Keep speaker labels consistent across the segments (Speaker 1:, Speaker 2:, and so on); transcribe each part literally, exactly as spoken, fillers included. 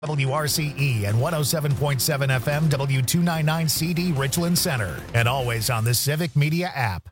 Speaker 1: W R C E and one oh seven point seven F M W two ninety-nine C D Richland Center, and always on the Civic Media app.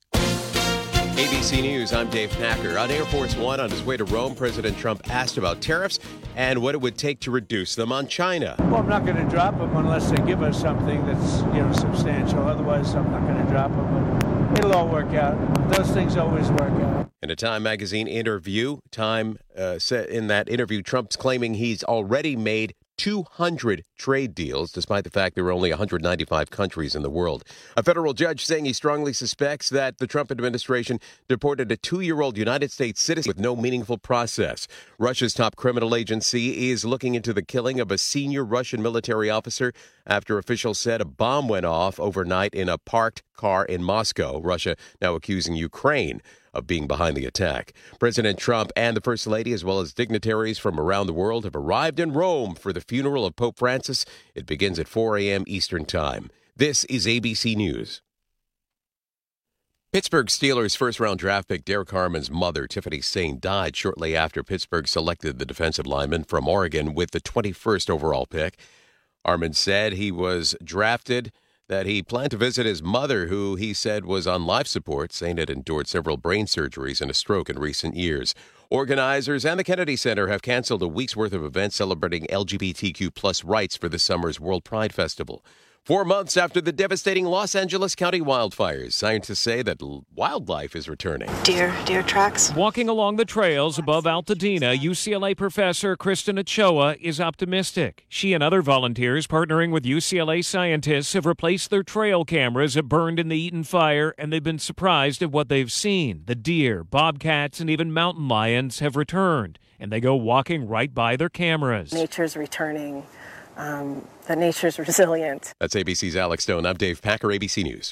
Speaker 2: A B C News, I'm Dave Packer. On Air Force One on his way to Rome, President Trump asked about tariffs and what it would take to reduce them on China.
Speaker 3: Well, I'm not going to drop them unless they give us something that's, you know, substantial. Otherwise, I'm not going to drop them. But it'll all work out. Those things always work out.
Speaker 2: In a Time magazine interview, Time uh, said in that interview, Trump's claiming he's already made two hundred trade deals, despite the fact there are only one hundred ninety-five countries in the world. A federal judge saying he strongly suspects that the Trump administration deported a two-year-old United States citizen with no meaningful process. Russia's top criminal agency is looking into the killing of a senior Russian military officer after officials said a bomb went off overnight in a parked car in Moscow. Russia now accusing Ukraine of being behind the attack. President Trump and the First Lady, as well as dignitaries from around the world, have arrived in Rome for the funeral of Pope Francis. It begins at four a.m. Eastern Time. This is A B C News. Pittsburgh Steelers first-round draft pick Derek Harmon's mother, Tiffany Sane, died shortly after Pittsburgh selected the defensive lineman from Oregon with the twenty-first overall pick. Harmon said he was drafted that he planned to visit his mother, who he said was on life support. Sane had endured several brain surgeries and a stroke in recent years. Organizers and the Kennedy Center have canceled a week's worth of events celebrating L G B T Q plus rights for this summer's World Pride Festival. Four months after the devastating Los Angeles County wildfires, scientists say that wildlife is returning.
Speaker 4: Deer, deer tracks.
Speaker 5: Walking along the trails above Altadena, U C L A professor Kristen Ochoa is optimistic. She and other volunteers partnering with U C L A scientists have replaced their trail cameras that burned in the Eaton fire, and they've been surprised at what they've seen. The deer, bobcats, and even mountain lions have returned, and they go walking right by their cameras.
Speaker 4: Nature's returning. Um, the nature's resilient.
Speaker 2: That's A B C's Alex Stone. I'm Dave Packer, A B C News.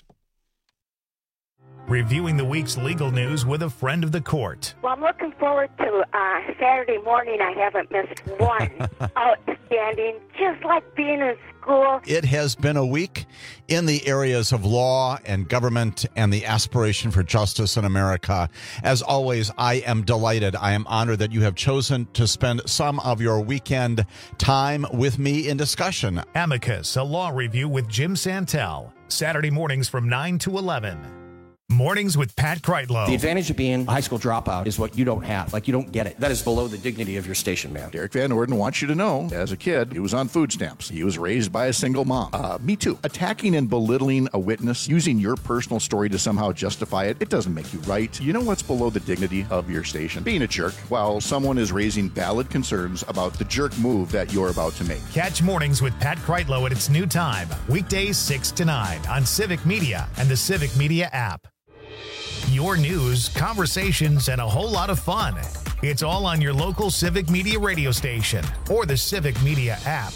Speaker 1: Reviewing the week's legal news with a friend of the court.
Speaker 6: Well, I'm looking forward to uh, Saturday morning. I haven't missed one. Outstanding, just like being in school.
Speaker 7: It has been a week in the areas of law and government and the aspiration for justice in America. As always, I am delighted. I am honored that you have chosen to spend some of your weekend time with me in discussion.
Speaker 1: Amicus, a law review with Jim Santel. Saturday mornings from nine to eleven. Mornings with Pat Kreitlow.
Speaker 8: The advantage of being a high school dropout is what you don't have. Like, you don't get it. That is below the dignity of your station, man.
Speaker 9: Derek Van Orden wants you to know, as a kid, he was on food stamps. He was raised by a single mom. Uh, me too. Attacking and belittling a witness, using your personal story to somehow justify it, it doesn't make you right. You know what's below the dignity of your station? Being a jerk while someone is raising valid concerns about the jerk move that you're about to make.
Speaker 1: Catch Mornings with Pat Kreitlow at its new time, weekdays six to nine on Civic Media and the Civic Media app. Your news, conversations, and a whole lot of fun. It's all on your local Civic Media radio station or the Civic Media app.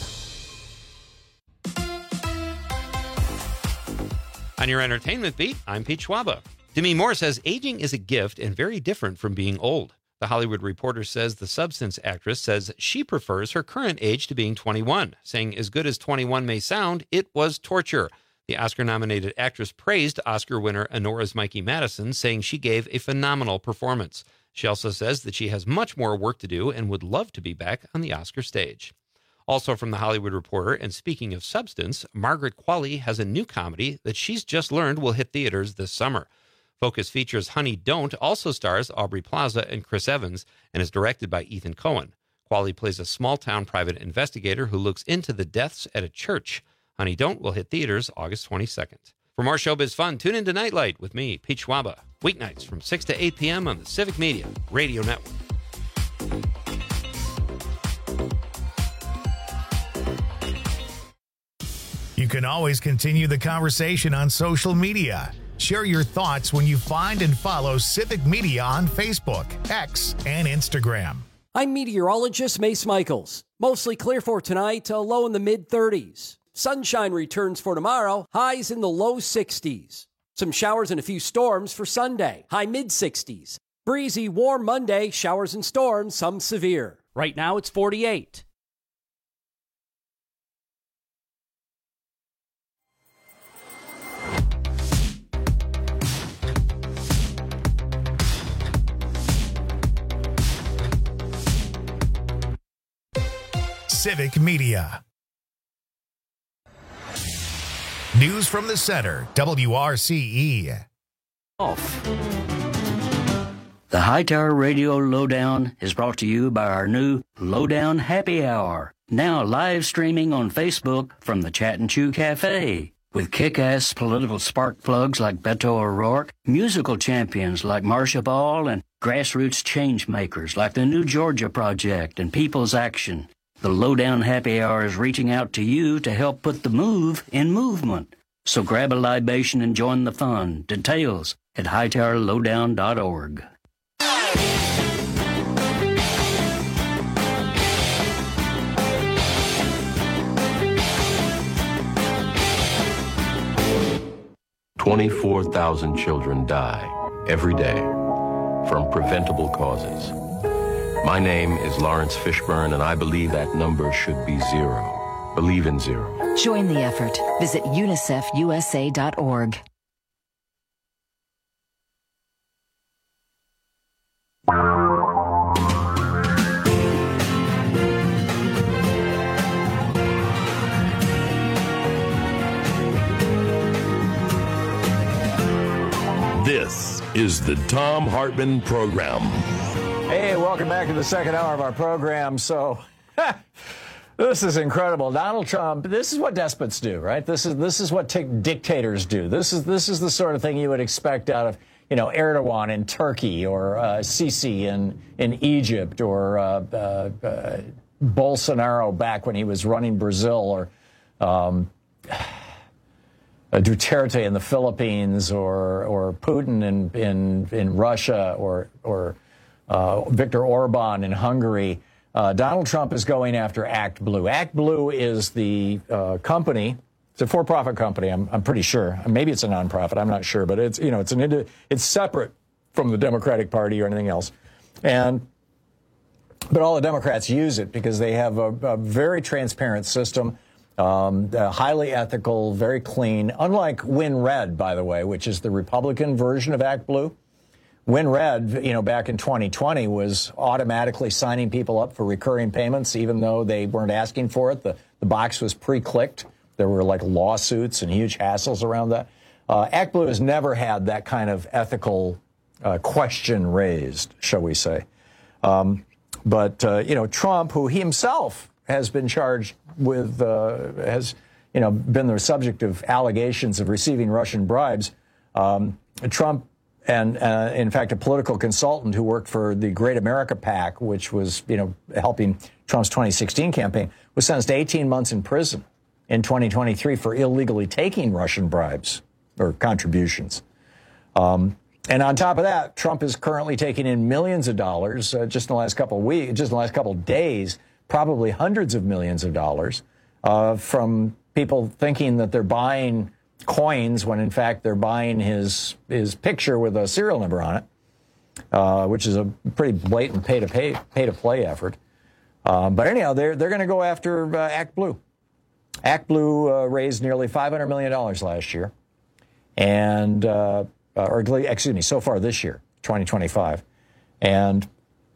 Speaker 10: On your entertainment beat, I'm Pete Schwaba. Demi Moore says aging is a gift and very different from being old. The Hollywood Reporter says the Substance actress says she prefers her current age to being twenty-one, saying as good as twenty-one may sound, it was torture. The Oscar-nominated actress praised Oscar winner Honora's Mikey Madison, saying she gave a phenomenal performance. She also says that she has much more work to do and would love to be back on the Oscar stage. Also from the Hollywood Reporter, and speaking of Substance, Margaret Qualley has a new comedy that she's just learned will hit theaters this summer. Focus features Honey Don't also stars Aubrey Plaza and Chris Evans and is directed by Ethan Coen. Qualley plays a small-town private investigator who looks into the deaths at a church. Honey Don't will hit theaters August twenty-second. For more showbiz fun, tune in to Nightlight with me, Pete Schwaba, weeknights from six to eight p.m. on the Civic Media Radio Network.
Speaker 1: You can always continue the conversation on social media. Share your thoughts when you find and follow Civic Media on Facebook, X, and Instagram.
Speaker 11: I'm meteorologist Mace Michaels. Mostly clear for tonight, a low in the mid thirties. Sunshine returns for tomorrow, highs in the low sixties. Some showers and a few storms for Sunday, high mid sixties. Breezy, warm Monday, showers and storms, some severe. Right now it's forty-eight.
Speaker 1: Civic Media. News from the center, W R C E.
Speaker 12: Off. The Hightower Radio Lowdown is brought to you by our new Lowdown Happy Hour, now live streaming on Facebook from the Chat and Chew Cafe. With kick-ass political spark plugs like Beto O'Rourke, musical champions like Marcia Ball, and grassroots change makers like the New Georgia Project and People's Action. The Lowdown Happy Hour is reaching out to you to help put the move in movement. So grab a libation and join the fun. Details at hightower lowdown dot org.
Speaker 13: twenty-four thousand children die every day from preventable causes. My name is Lawrence Fishburne, and I believe that number should be zero. Believe in zero.
Speaker 14: Join the effort. Visit unicef u s a dot org.
Speaker 15: This is the Thom Hartmann Program.
Speaker 16: Hey, welcome back to the second hour of our program. So, this is incredible. Donald Trump, this is what despots do, right? This is this is what t- dictators do. This is this is the sort of thing you would expect out of, you know, Erdogan in Turkey, or uh, Sisi in in Egypt, or uh, uh, uh, Bolsonaro back when he was running Brazil, or um, Duterte in the Philippines, or or Putin in in in Russia, or or uh, Viktor Orban in Hungary. Uh, Donald Trump is going after ActBlue. ActBlue is the uh, company. It's a for-profit company. I'm I'm pretty sure. Maybe it's a nonprofit. I'm not sure, but it's you know it's an it's separate from the Democratic Party or anything else, and but all the Democrats use it because they have a, a very transparent system. Um, uh, highly ethical, very clean, unlike WinRed, by the way, which is the Republican version of ActBlue. WinRed, you know, back in twenty twenty was automatically signing people up for recurring payments, even though they weren't asking for it. The, the box was pre-clicked. There were like lawsuits and huge hassles around that. Uh, ActBlue has never had that kind of ethical uh, question raised, shall we say. Um, but, uh, you know, Trump, who he himself has been charged with, uh, has, you know, been the subject of allegations of receiving Russian bribes. Um, Trump and, uh, in fact, a political consultant who worked for the Great America PAC, which was, you know, helping Trump's twenty sixteen campaign, was sentenced to eighteen months in prison in twenty twenty-three for illegally taking Russian bribes or contributions. Um, and on top of that, Trump is currently taking in millions of dollars uh, just in the last couple of weeks, just in the last couple of days, probably hundreds of millions of dollars uh, from people thinking that they're buying coins when, in fact, they're buying his his picture with a serial number on it, uh, which is a pretty blatant pay-to-pay, pay-to-play effort. Um, but anyhow, they're, they're going to go after uh, ActBlue. ActBlue uh, raised nearly five hundred million dollars last year, and uh, or excuse me, so far this year, twenty twenty-five. And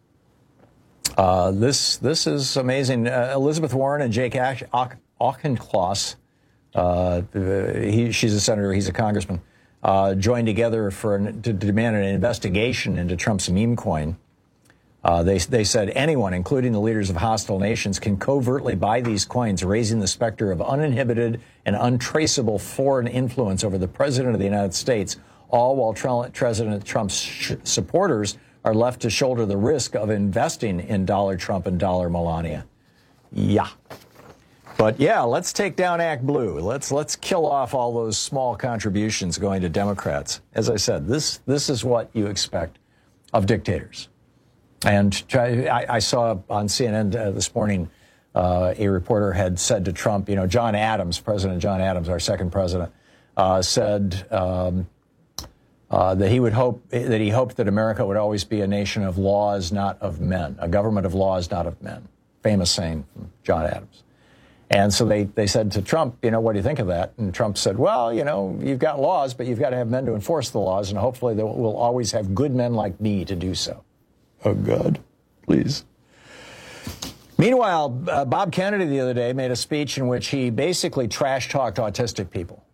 Speaker 16: Uh, this this is amazing. Uh, Elizabeth Warren and Jake Auchincloss, uh, he, she's a senator, he's a congressman, uh, joined together for an, to demand an investigation into Trump's meme coin. Uh, they they said anyone, including the leaders of hostile nations, can covertly buy these coins, raising the specter of uninhibited and untraceable foreign influence over the president of the United States, all while President Trump's sh- supporters are left to shoulder the risk of investing in dollar Trump and dollar Melania. Yeah. But yeah, let's take down ActBlue. Let's let's kill off all those small contributions going to Democrats. As I said, this this is what you expect of dictators. And I, I saw on C N N uh, this morning, uh, a reporter had said to Trump, you know, John Adams, President John Adams, our second president, uh, said um, Uh, that he would hope that he hoped that America would always be a nation of laws, not of men, a government of laws, not of men. Famous saying from John Adams. And so they, they said to Trump, you know, what do you think of that? And Trump said, well, you know, you've got laws, but you've got to have men to enforce the laws, and hopefully they will always have good men like me to do so. Oh, God, please. Meanwhile, uh, Bob Kennedy the other day made a speech in which he basically trash-talked autistic people.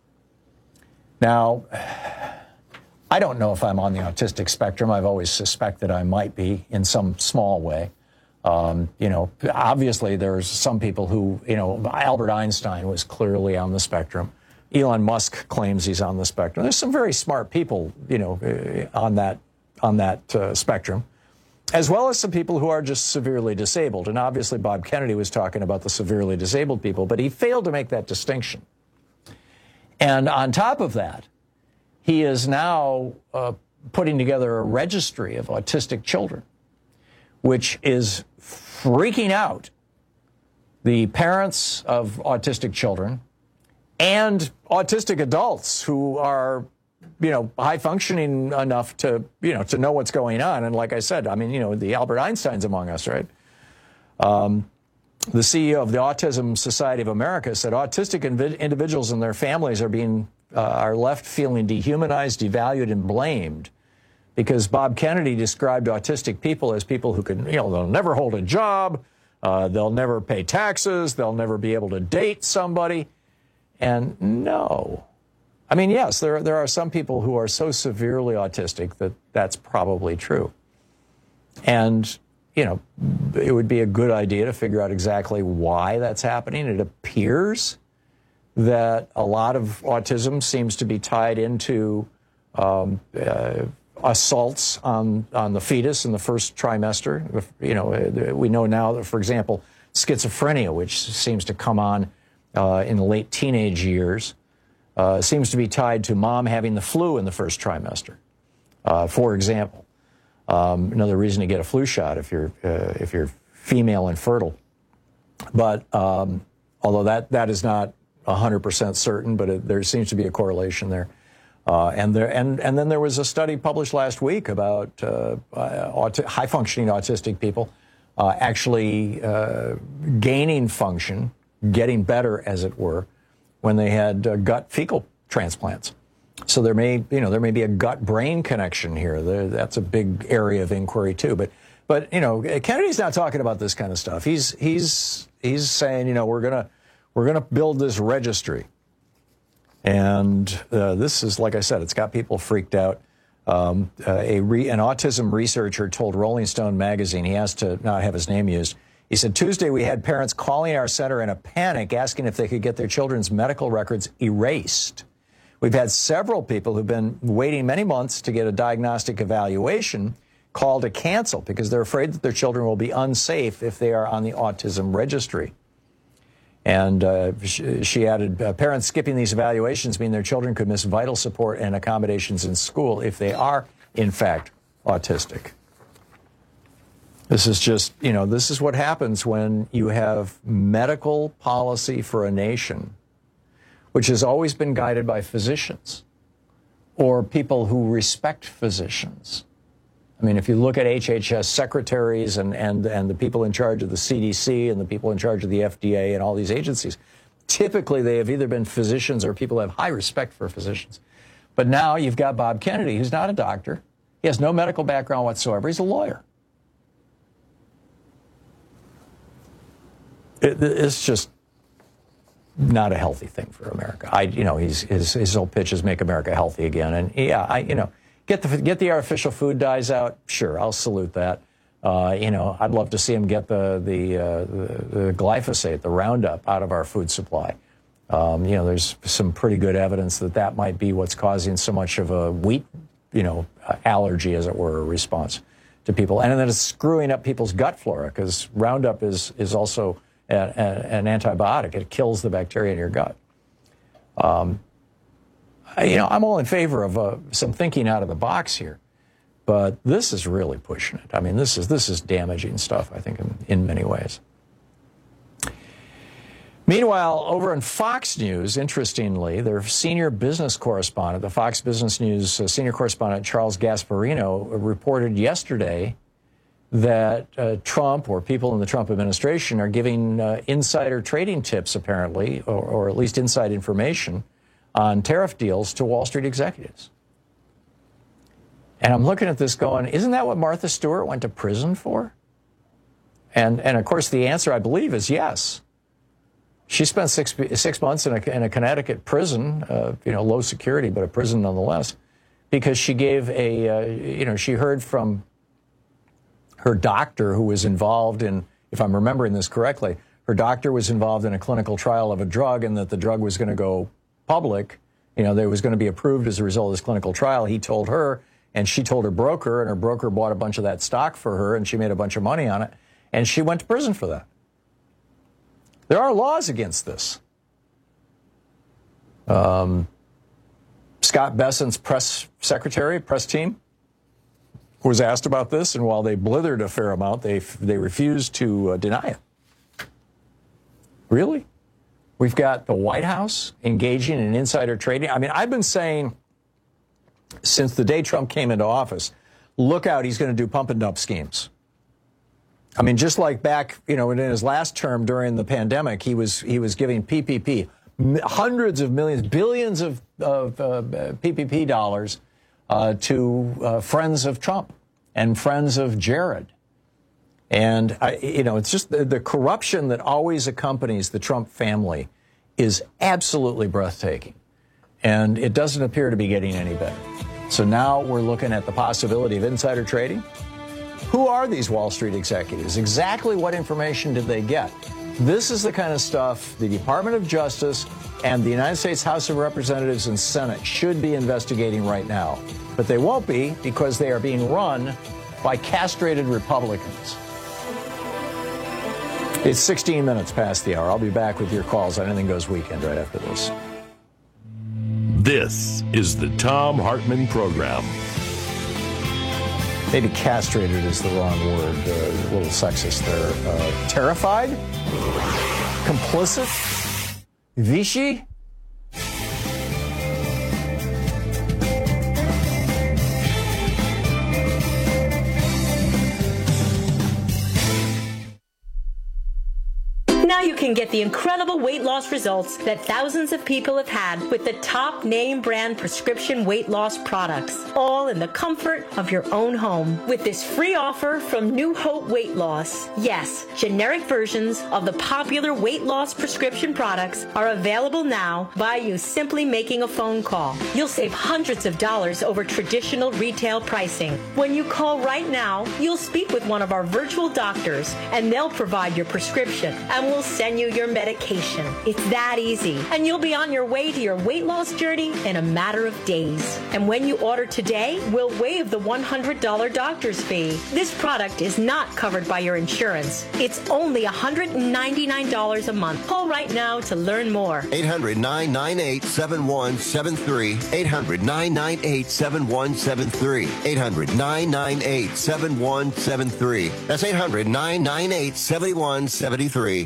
Speaker 16: Now, I don't know if I'm on the autistic spectrum. I've always suspected I might be in some small way. Um, you know, obviously there's some people who, you know, Albert Einstein was clearly on the spectrum. Elon Musk claims he's on the spectrum. There's some very smart people, you know, on that on that uh, spectrum, as well as some people who are just severely disabled. And obviously Bob Kennedy was talking about the severely disabled people, but he failed to make that distinction. And on top of that, he is now uh, putting together a registry of autistic children, which is freaking out the parents of autistic children and autistic adults who are, you know, high functioning enough to, you know, to know what's going on. And like I said, I mean, you know, the Albert Einsteins among us, right? Um, the C E O of the Autism Society of America said autistic inv- individuals and their families are being, uh, are left feeling dehumanized, devalued, and blamed because Bob Kennedy described autistic people as people who can, you know, they'll never hold a job, uh, they'll never pay taxes, they'll never be able to date somebody. And no. I mean, yes, there, there are some people who are so severely autistic that that's probably true. And, you know, it would be a good idea to figure out exactly why that's happening. It appears that a lot of autism seems to be tied into um, uh, assaults on, on the fetus in the first trimester. You know, we know now that, for example, schizophrenia, which seems to come on uh, in the late teenage years, uh, seems to be tied to mom having the flu in the first trimester, uh, for example. Um, another reason to get a flu shot if you're, uh, if you're female and fertile. But um, although that, that is not one hundred percent certain, but it, there seems to be a correlation there. Uh, and there, and and then there was a study published last week about uh, uh, high-functioning autistic people uh, actually uh, gaining function, getting better, as it were, when they had uh, gut-fecal transplants. So there may, you know, there may be a gut-brain connection here. There, that's a big area of inquiry too. But, but you know, Kennedy's not talking about this kind of stuff. He's he's he's saying, you know, we're gonna we're gonna build this registry. And uh, this is, like I said, it's got people freaked out. Um, uh, a re- an autism researcher told Rolling Stone magazine, he has to not have his name used, he said, Tuesday we had parents calling our center in a panic asking if they could get their children's medical records erased. We've had several people who've been waiting many months to get a diagnostic evaluation call to cancel because they're afraid that their children will be unsafe if they are on the autism registry. And uh, she, she added, uh, parents skipping these evaluations mean their children could miss vital support and accommodations in school if they are, in fact, autistic. This is just, you know, this is what happens when you have medical policy for a nation, which has always been guided by physicians or people who respect physicians. I mean, if you look at H H S secretaries and, and, and the people in charge of the C D C and the people in charge of the F D A and all these agencies, typically they have either been physicians or people who have high respect for physicians. But now you've got Bob Kennedy, who's not a doctor. He has no medical background whatsoever. He's a lawyer. It, it's just not a healthy thing for America. I, you know, he's, his, his whole pitch is make America healthy again. And yeah, I, you know, Get the get the artificial food dyes out. Sure, I'll salute that. Uh, you know, I'd love to see him get the the, uh, the the glyphosate, the Roundup, out of our food supply. Um, you know, there's some pretty good evidence that that might be what's causing so much of a wheat, you know, allergy, as it were, a response to people, and then it's screwing up people's gut flora because Roundup is is also a, a, an antibiotic. It kills the bacteria in your gut. Um, You know, I'm all in favor of uh, some thinking out of the box here, but this is really pushing it. I mean, this is this is damaging stuff, I think, in, in many ways. Meanwhile, over in Fox News, interestingly, their senior business correspondent, the Fox Business News uh, senior correspondent Charles Gasparino, reported yesterday that uh, Trump or people in the Trump administration are giving uh, insider trading tips, apparently, or, or at least inside information on tariff deals to Wall Street executives. And I'm looking at this going, isn't that what Martha Stewart went to prison for? And, and of course, the answer, I believe, is yes. She spent six, six months in a, in a Connecticut prison, uh, you know, low security, but a prison nonetheless, because she gave a, uh, you know, she heard from her doctor who was involved in, if I'm remembering this correctly, her doctor was involved in a clinical trial of a drug and that the drug was going to go public. You know, that it was going to be approved as a result of this clinical trial. He told her, and she told her broker, and her broker bought a bunch of that stock for her, and she made a bunch of money on it, and she went to prison for that. There are laws against this. Um, Scott Bessent's press secretary, press team, was asked about this, and while they blithered a fair amount, they they refused to uh, deny it. Really? We've got the White House engaging in insider trading. I mean, I've been saying since the day Trump came into office, look out, he's going to do pump and dump schemes. I mean, just like back, you know, in his last term during the pandemic, he was he was giving P P P, hundreds of millions, billions of, of uh, P P P dollars uh, to uh, friends of Trump and friends of Jared. And, I, you know, it's just the, the corruption that always accompanies the Trump family is absolutely breathtaking. And it doesn't appear to be getting any better. So now we're looking at the possibility of insider trading. Who are these Wall Street executives? Exactly what information did they get? This is the kind of stuff the Department of Justice and the United States House of Representatives and Senate should be investigating right now. But they won't be because they are being run by castrated Republicans. It's sixteen minutes past the hour. I'll be back with your calls on Anything Goes Weekend right after this.
Speaker 15: This is the Thom Hartmann Program.
Speaker 16: Maybe castrated is the wrong word, uh, a little sexist there. Uh, terrified? Complicit? Vichy?
Speaker 17: Now you can get the incredible weight loss results that thousands of people have had with the top name brand prescription weight loss products, all in the comfort of your own home. With this free offer from New Hope Weight Loss. Yes, generic versions of the popular weight loss prescription products are available now by you simply making a phone call. You'll save hundreds of dollars over traditional retail pricing. When you call right now, you'll speak with one of our virtual doctors and they'll provide your prescription and we'll send you your medication. It's that easy. And you'll be on your way to your weight loss journey in a matter of days. And when you order today, we'll waive the one hundred dollars doctor's fee. This product is not covered by your insurance. It's only one hundred ninety-nine dollars a month. Call right now to learn more.
Speaker 18: eight hundred, nine nine eight, seven one seven three. eight hundred, nine nine eight, seven one seven three. eight hundred, nine nine eight, seven one seven three. That's eight hundred, nine nine eight, seven one seven three.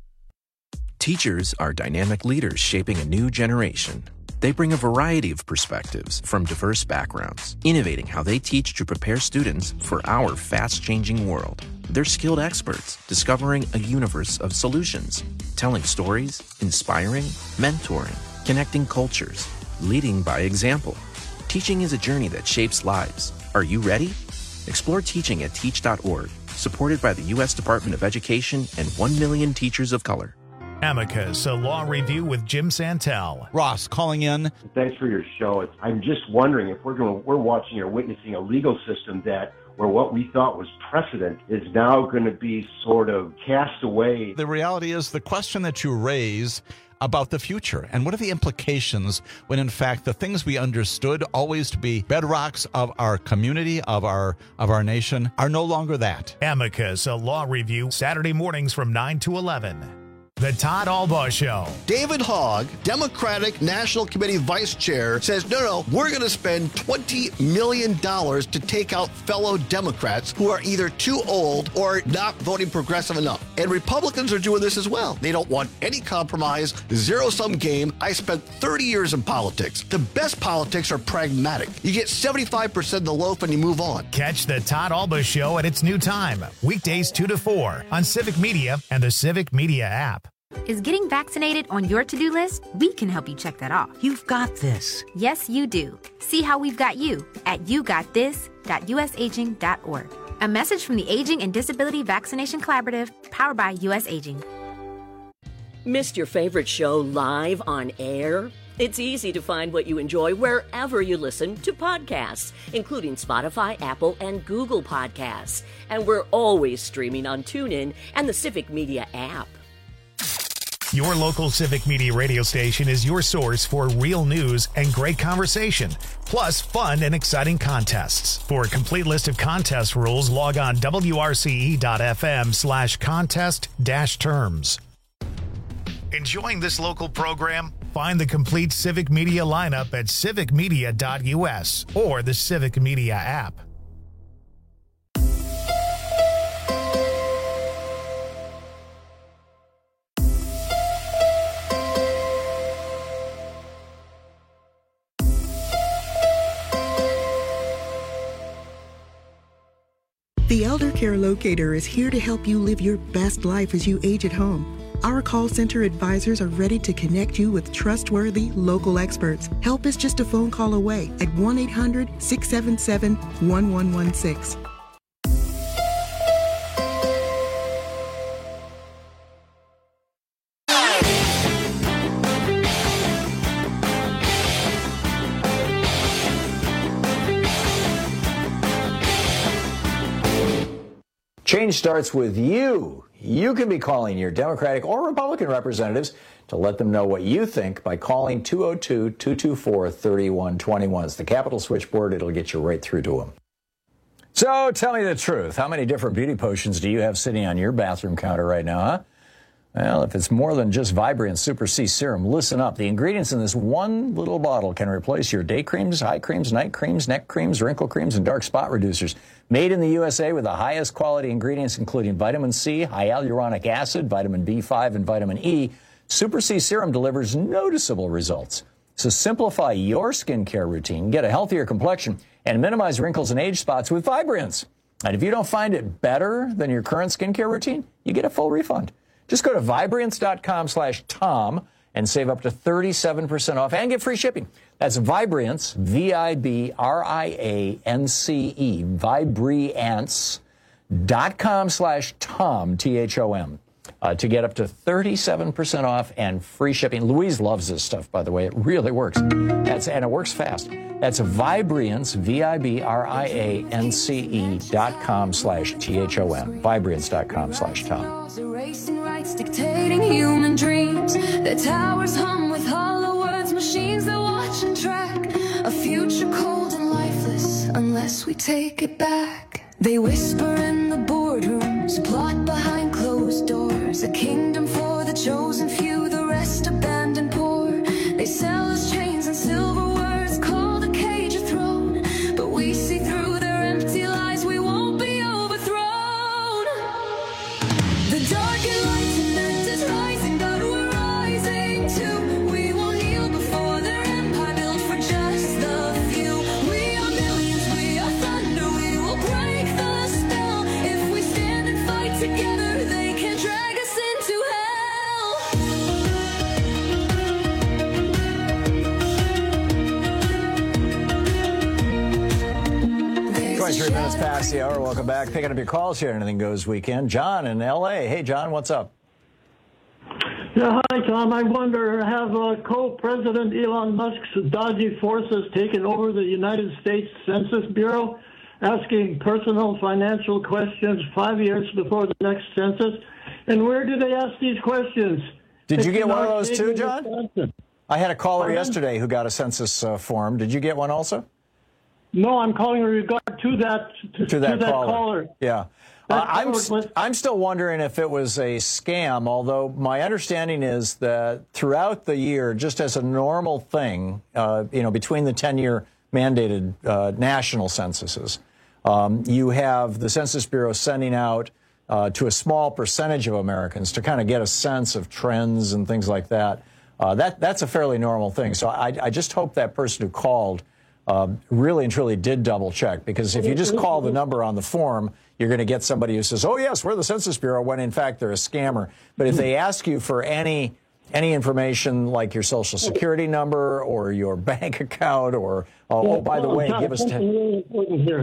Speaker 19: Teachers are dynamic leaders shaping a new generation. They bring a variety of perspectives from diverse backgrounds, innovating how they teach to prepare students for our fast-changing world. They're skilled experts, discovering a universe of solutions, telling stories, inspiring, mentoring, connecting cultures, leading by example. Teaching is a journey that shapes lives. Are you ready? Explore teaching at teach dot org, supported by the U S Department of Education and one million teachers of color.
Speaker 1: Amicus, a law review with Jim Santel.
Speaker 7: Ross calling in.
Speaker 20: Thanks for your show. I'm just wondering if we're going, we're watching or witnessing a legal system that where what we thought was precedent is now going to be sort of cast away.
Speaker 7: The reality is the question that you raise about the future and what are the implications when in fact the things we understood always to be bedrocks of our community, of our of our nation, are no longer that.
Speaker 1: Amicus, a law review, Saturday mornings from nine to eleven. The Todd Albaugh Show.
Speaker 21: David Hogg, Democratic National Committee Vice Chair, says, no, no, we're going to spend twenty million dollars to take out fellow Democrats who are either too old or not voting progressive enough. And Republicans are doing this as well. They don't want any compromise, zero-sum game. I spent thirty years in politics. The best politics are pragmatic. You get seventy-five percent of the loaf and you move on.
Speaker 1: Catch the Todd Albaugh Show at its new time, weekdays two to four on Civic Media and the Civic Media app.
Speaker 22: Is getting vaccinated on your to-do list? We can help you check that off.
Speaker 23: You've got this.
Speaker 22: Yes, you do. See how we've got you at you got this dot u s aging dot org. A message from the Aging and Disability Vaccination Collaborative, powered by U S Aging.
Speaker 3: Missed your favorite show live on air? It's easy to find what you enjoy wherever you listen to podcasts, including Spotify, Apple, and Google Podcasts. And we're always streaming on TuneIn and the Civic Media app.
Speaker 1: Your local Civic Media radio station is your source for real news and great conversation, plus fun and exciting contests. For a complete list of contest rules, log on W R C E dot F M slash contest dash terms. Enjoying this local program? Find the complete Civic Media lineup at civic media dot U S or the Civic Media app.
Speaker 5: The Elder Care Locator is here to help you live your best life as you age at home. Our call center advisors are ready to connect you with trustworthy local experts. Help is just a phone call away at one eight hundred, six seven seven, one one one six.
Speaker 16: Change starts with you. You can be calling your Democratic or Republican representatives to let them know what you think by calling two oh two, two two four, three one two one. It's the Capitol switchboard. It'll get you right through to them. So tell me the truth. How many different beauty potions do you have sitting on your bathroom counter right now, huh? Well, if it's more than just Vibrant Super C Serum, listen up. The ingredients in this one little bottle can replace your day creams, eye creams, night creams, neck creams, wrinkle creams, and dark spot reducers. Made in the U S A with the highest quality ingredients, including vitamin C, hyaluronic acid, vitamin B five, and vitamin E, Super C Serum delivers noticeable results. So simplify your skincare routine, get a healthier complexion, and minimize wrinkles and age spots with Vibrance. And if you don't find it better than your current skincare routine, you get a full refund. Just go to Vibrance.com slash Tom and save up to thirty-seven percent off and get free shipping. That's Vibrance, V I B R I A N C E, Vibrance.com slash Tom, T H O M, uh, to get up to thirty-seven percent off and free shipping. Louise loves this stuff, by the way. It really works. That's, and it works fast. That's Vibrance, V I B R I A N C E dot com slash T H O M, Vibrance.com slash Tom.
Speaker 23: Erasing rights, dictating human dreams. The towers hum with hollow words, machines that watch and track. A future cold and lifeless unless we take it back. They whisper in the boardrooms, plot behind closed doors. A kingdom for the chosen few, the rest abandoned poor. They sell us chains and silver words, called a cage a throne. But we see through their empty lies, we won't be overthrown. The dark and light tonight is rising, but we're rising too. We won't kneel before their empire built for just the few. We are millions, we are thunder, we will break the spell. If we stand and fight together, they can drag us into hell.
Speaker 16: twenty-three minutes past the hour. Welcome back. Picking up your calls here. Anything Goes weekend. John in L A. Hey, John, what's up?
Speaker 24: Yeah, hi, Tom. I wonder, have uh, co-president Elon Musk's dodgy forces taken over the United States Census Bureau, asking personal financial questions five years before the next census? And where do they ask these questions?
Speaker 16: Did
Speaker 24: It's
Speaker 16: you get
Speaker 24: in
Speaker 16: one of
Speaker 24: our
Speaker 16: those
Speaker 24: state
Speaker 16: too,
Speaker 24: of
Speaker 16: John?
Speaker 24: Wisconsin.
Speaker 16: I had a caller
Speaker 24: Pardon?
Speaker 16: yesterday who got a census uh, form. Did you get one also?
Speaker 24: No, I'm calling in regard to that to,
Speaker 16: To that,
Speaker 24: to that
Speaker 16: caller.
Speaker 24: caller.
Speaker 16: Yeah.
Speaker 24: That
Speaker 16: Uh, I'm,
Speaker 24: caller
Speaker 16: s-
Speaker 24: was-
Speaker 16: I'm still wondering if it was a scam, although my understanding is that throughout the year, just as a normal thing, uh, you know, between the ten-year mandated uh, national censuses, um, you have the Census Bureau sending out uh, to a small percentage of Americans to kind of get a sense of trends and things like that. Uh, that that's a fairly normal thing. So I, I just hope that person who called uh, really and truly did double check, because if you just call the number on the form, you're going to get somebody who says, oh, yes, we're the Census Bureau, when in fact they're a scammer. But if they ask you for any any information like your Social Security number or your bank account or, oh, oh by the way,
Speaker 24: John,
Speaker 16: give us
Speaker 24: something
Speaker 16: ten.
Speaker 24: really important here.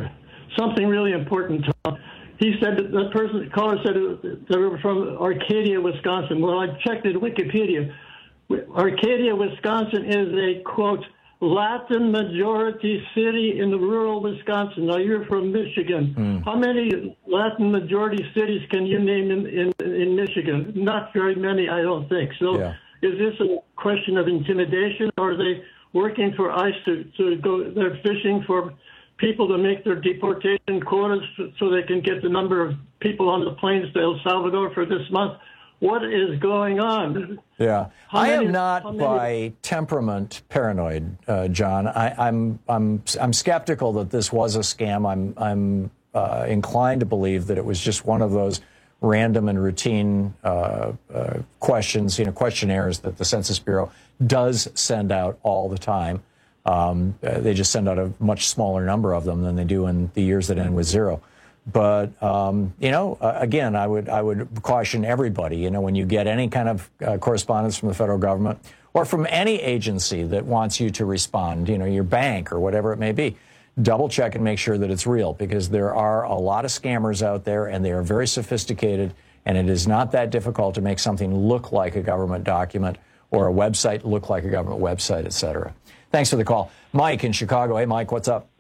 Speaker 24: something really important, Tom. He said that the person, the caller said they were from Arcadia, Wisconsin. Well, I checked at Wikipedia. Arcadia, Wisconsin is a, quote, Latin majority city in the rural Wisconsin. Now, you're from Michigan. Mm. How many Latin majority cities can you name in, in, in Michigan? Not very many, I don't think. So yeah. Is this a question of intimidation, or are they working for ICE to, to go, they're fishing for people to make their deportation quotas so they can get the number of people on the planes to El Salvador for this month? What is going on?
Speaker 16: Yeah,
Speaker 24: how
Speaker 16: I
Speaker 24: many,
Speaker 16: am not by temperament paranoid, uh, John. I, I'm I'm I'm skeptical that this was a scam. I'm I'm uh, inclined to believe that it was just one of those random and routine uh, uh, questions, you know, questionnaires that the Census Bureau does send out all the time. Um, uh, they just send out a much smaller number of them than they do in the years that end with zero. But, um, you know, uh, again, I would I would caution everybody, you know, when you get any kind of uh, correspondence from the federal government or from any agency that wants you to respond, you know, your bank or whatever it may be, double check and make sure that it's real, because there are a lot of scammers out there and they are very sophisticated, and it is not that difficult to make something look like a government document or a website look like a government website, et cetera. Thanks for the call. Mike in Chicago. Hey, Mike, what's up?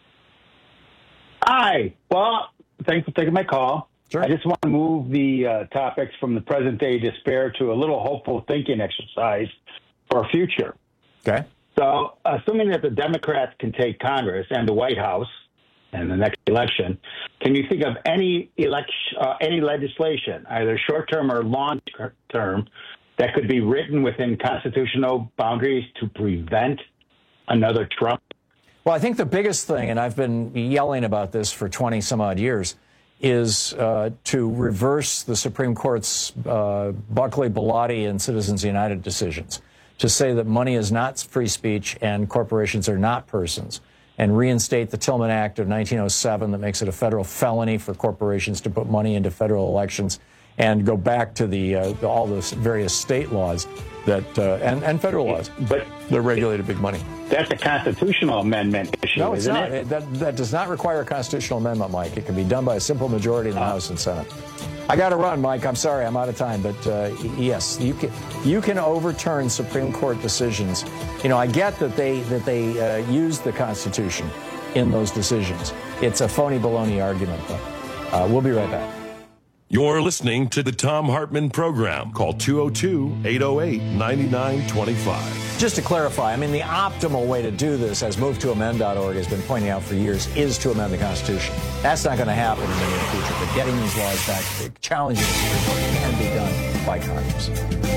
Speaker 2: Hi. Well, thanks for taking my call.
Speaker 16: Sure.
Speaker 2: I just want to move the uh, topics from the present day despair to a little hopeful thinking exercise for our future.
Speaker 16: Okay.
Speaker 2: So, assuming that the Democrats can take Congress and the White House in the next election, can you think of any election, uh, any legislation, either short-term or long-term, that could be written within constitutional boundaries to prevent another Trump?
Speaker 16: Well, I think the biggest thing, and I've been yelling about this for twenty some odd years, is uh, to reverse the Supreme Court's uh, Buckley, Bellotti, and Citizens United decisions, to say that money is not free speech and corporations are not persons, and reinstate the Tillman Act of nineteen oh seven that makes it a federal felony for corporations to put money into federal elections, and go back to the uh, all the various state laws that uh, and, and federal laws
Speaker 2: but
Speaker 16: that regulated big money.
Speaker 2: That's a constitutional amendment issue,
Speaker 16: no, it's
Speaker 2: isn't
Speaker 16: not.
Speaker 2: it?
Speaker 16: That, that does not require a constitutional amendment, Mike. It can be done by a simple majority in the oh. House and Senate. I got to run, Mike. I'm sorry, I'm out of time. But uh, yes, you can you can overturn Supreme Court decisions. You know, I get that they that they uh, use the Constitution in those decisions. It's a phony baloney argument, though. Uh, we'll be right back.
Speaker 15: You're listening to the Thom Hartmann Program. Call two oh two, eight oh eight, nine nine two five.
Speaker 16: Just to clarify, I mean, the optimal way to do this, as move to amend dot org has been pointing out for years, is to amend the Constitution. That's not going to happen in the near future, but getting these laws back, challenging the Supreme Court, can be done by Congress.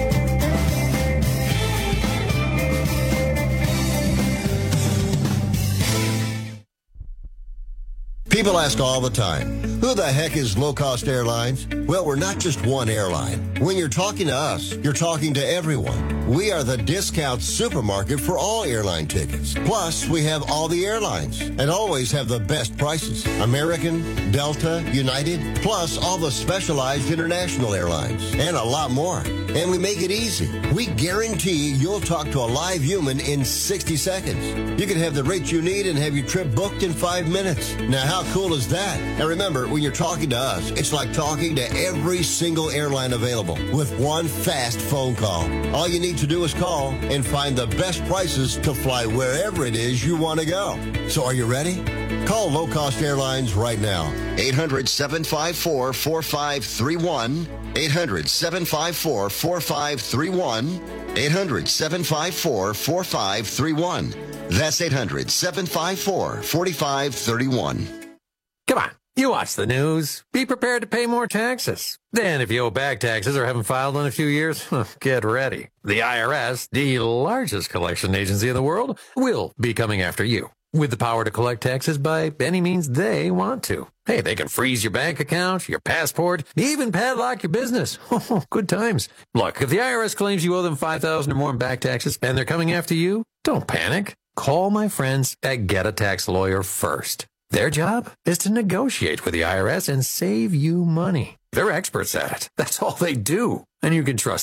Speaker 18: People ask all the time, who the heck is Low Cost Airlines? Well, we're not just one airline. When you're talking to us, you're talking to everyone. We are the discount supermarket for all airline tickets. Plus, we have all the airlines and always have the best prices. American, Delta, United, plus all the specialized international airlines and a lot more. And we make it easy. We guarantee you'll talk to a live human in sixty seconds. You can have the rate you need and have your trip booked in five minutes. Now, how cool is that? And remember, when you're talking to us, it's like talking to every single airline available with one fast phone call. All you need to do is call and find the best prices to fly wherever it is you want to go. So are you ready? Call Low Cost Airlines right now. eight hundred, seven five four, four five three one. eight hundred, seven five four, four five three one. eight hundred, seven five four, four five three one. That's eight hundred, seven five four, four five three one.
Speaker 4: Come on, you watch the news. Be prepared to pay more taxes. Then if you owe back taxes or haven't filed in a few years, get ready. The I R S, the largest collection agency in the world, will be coming after you with the power to collect taxes by any means they want to. Hey, they can freeze your bank account, your passport, even padlock your business. Good times. Look, if the I R S claims you owe them five thousand dollars or more in back taxes and they're coming after you, don't panic. Call my friends at Get a Tax Lawyer first. Their job is to negotiate with the I R S and save you money. They're experts at it. That's all they do. And you can trust them.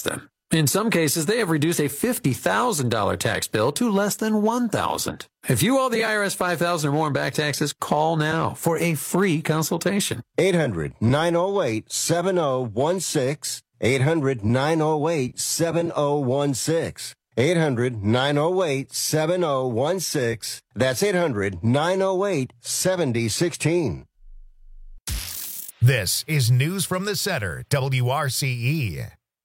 Speaker 4: In some cases, they have reduced a fifty thousand dollars tax bill to less than one thousand dollars. If you owe the I R S five thousand dollars or more in back taxes, call now for a free consultation.
Speaker 18: eight hundred, nine oh eight, seven oh one six. eight hundred, nine oh eight, seven oh one six. eight hundred, nine oh eight, seven oh one six. That's eight hundred, nine oh eight, seven oh one six.
Speaker 1: This is News from the Center, W R C E.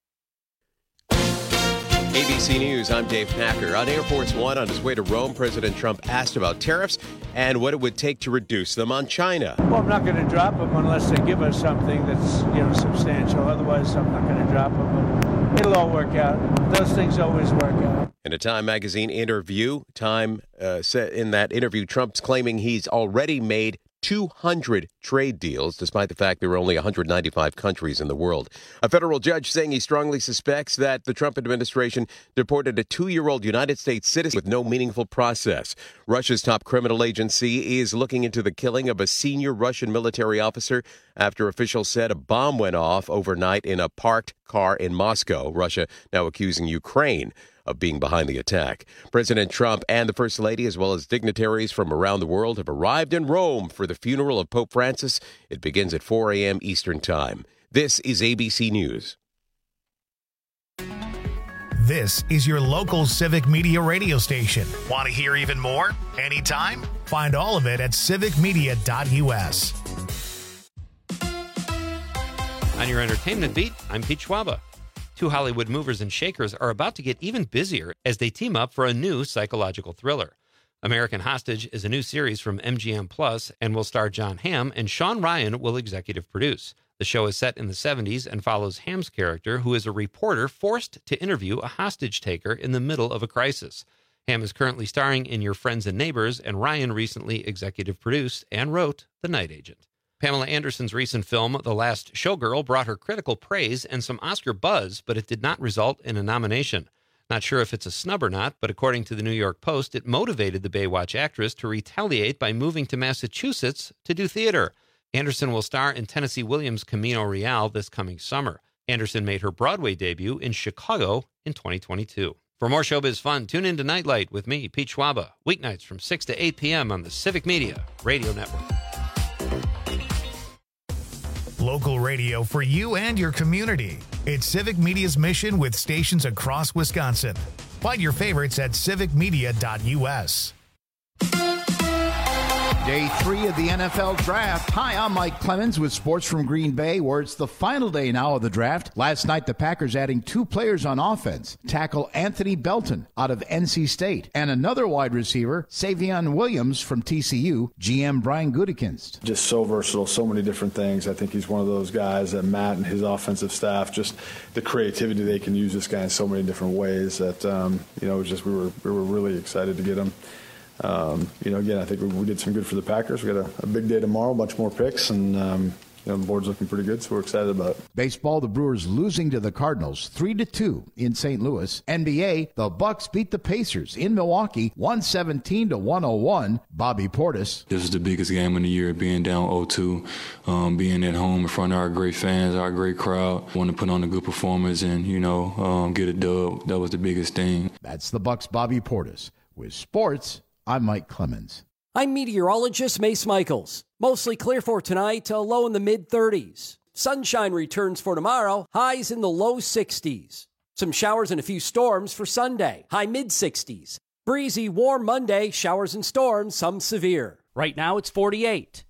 Speaker 6: A B C News, I'm Dave Packer. On Air Force One on his way to Rome, President Trump asked about tariffs and what it would take to reduce them on China.
Speaker 8: Well, I'm not going to drop them unless they give us something that's, you know, substantial. Otherwise, I'm not going to drop them. But it'll all work out. Those things always work out.
Speaker 6: In a Time magazine interview, Time uh, said in that interview, Trump's claiming he's already made two hundred trade deals, despite the fact there are only one hundred ninety-five countries in the world. A federal judge saying he strongly suspects that the Trump administration deported a two-year-old United States citizen with no meaningful process. Russia's top criminal agency is looking into the killing of a senior Russian military officer after officials said a bomb went off overnight in a parked car in Moscow. Russia now accusing Ukraine of being behind the attack. President Trump and the First Lady, as well as dignitaries from around the world, have arrived in Rome for the funeral of Pope Francis. It begins at four a.m. Eastern Time. This is A B C News.
Speaker 1: This is your local Civic Media radio station. Want to hear even more? Anytime? Find all of it at civic media dot u s.
Speaker 9: On your entertainment beat, I'm Pete Schwaba. Two Hollywood movers and shakers are about to get even busier as they team up for a new psychological thriller. American Hostage is a new series from M G M Plus and will star Jon Hamm, and Sean Ryan will executive produce. The show is set in the seventies and follows Hamm's character, who is a reporter forced to interview a hostage taker in the middle of a crisis. Hamm is currently starring in Your Friends and Neighbors, and Ryan recently executive produced and wrote The Night Agent. Pamela Anderson's recent film, The Last Showgirl, brought her critical praise and some Oscar buzz, but it did not result in a nomination. Not sure if it's a snub or not, but according to the New York Post, it motivated the Baywatch actress to retaliate by moving to Massachusetts to do theater. Anderson will star in Tennessee Williams' Camino Real this coming summer. Anderson made her Broadway debut in Chicago in twenty twenty-two. For more showbiz fun, tune in to Nightlight with me, Pete Schwaba, weeknights from six to eight p.m. on the Civic Media Radio Network.
Speaker 1: Local radio for you and your community. It's Civic Media's mission with stations across Wisconsin. Find your favorites at civic media dot u s.
Speaker 10: Day three of the N F L Draft. Hi, I'm Mike Clemens with sports from Green Bay, where it's the final day now of the draft. Last night, the Packers adding two players on offense. Tackle Anthony Belton out of N C State, and another wide receiver, Savion Williams from T C U, G M Brian Gutekunst.
Speaker 25: Just so versatile, so many different things. I think he's one of those guys that Matt and his offensive staff, just the creativity they can use this guy in so many different ways that, um, you know, just we were we were really excited to get him. Um, you know, again, I think we, we did some good for the Packers. We got a, a big day tomorrow, a bunch more picks, and um, you know, the board's looking pretty good, so we're excited about it.
Speaker 10: Baseball, the Brewers losing to the Cardinals three to two in Saint Louis. N B A, the Bucks beat the Pacers in Milwaukee one seventeen to one oh one. Bobby Portis.
Speaker 26: This is the biggest game of the year, being down oh two, um, being at home in front of our great fans, our great crowd. Want to put on a good performance and, you know, um, get a dub. That was the biggest thing.
Speaker 10: That's the Bucks' Bobby Portis. With sports, I'm Mike Clemens.
Speaker 11: I'm meteorologist Mace Michaels. Mostly clear for tonight, a low in the mid thirties. Sunshine returns for tomorrow, highs in the low sixties. Some showers and a few storms for Sunday, high mid sixties. Breezy, warm Monday, showers and storms, some severe. Right now it's forty-eight.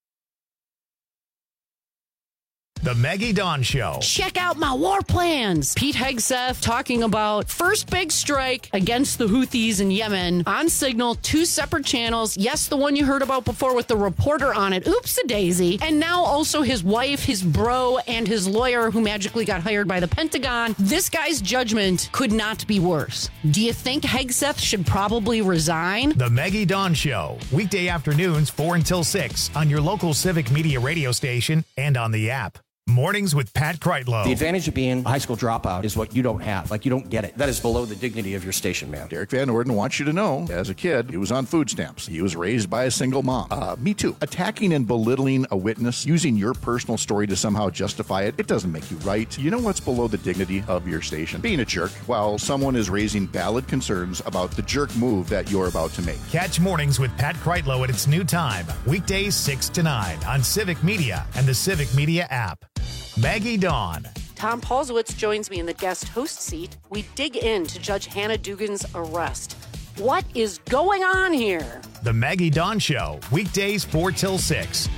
Speaker 1: The Maggie Dawn Show.
Speaker 27: Check out my war plans. Pete Hegseth talking about first big strike against the Houthis in Yemen on Signal, two separate channels. Yes, the one you heard about before with the reporter on it. Oops-a-daisy. And now also his wife, his bro, and his lawyer who magically got hired by the Pentagon. This guy's judgment could not be worse. Do you think Hegseth should probably resign?
Speaker 1: The Maggie Dawn Show. Weekday afternoons, four until six on your local Civic Media radio station and on the app. Mornings with Pat Kreitlow.
Speaker 7: The advantage of being a high school dropout is what you don't have. Like, you don't get it. That is below the dignity of your station, man.
Speaker 10: Derek Van Orden wants you to know, as a kid, he was on food stamps. He was raised by a single mom. Uh, me too. Attacking and belittling a witness, using your personal story to somehow justify it, it doesn't make you right. You know what's below the dignity of your station? Being a jerk while someone is raising valid concerns about the jerk move that you're about to make.
Speaker 1: Catch Mornings with Pat Kreitlow at its new time, weekdays six to nine on Civic Media and the Civic Media app. Maggie Dawn.
Speaker 27: Tom Paulsowitz joins me in the guest host seat. We dig into Judge Hannah Dugan's arrest. What is going on here?
Speaker 1: The Maggie Dawn Show, weekdays four till six.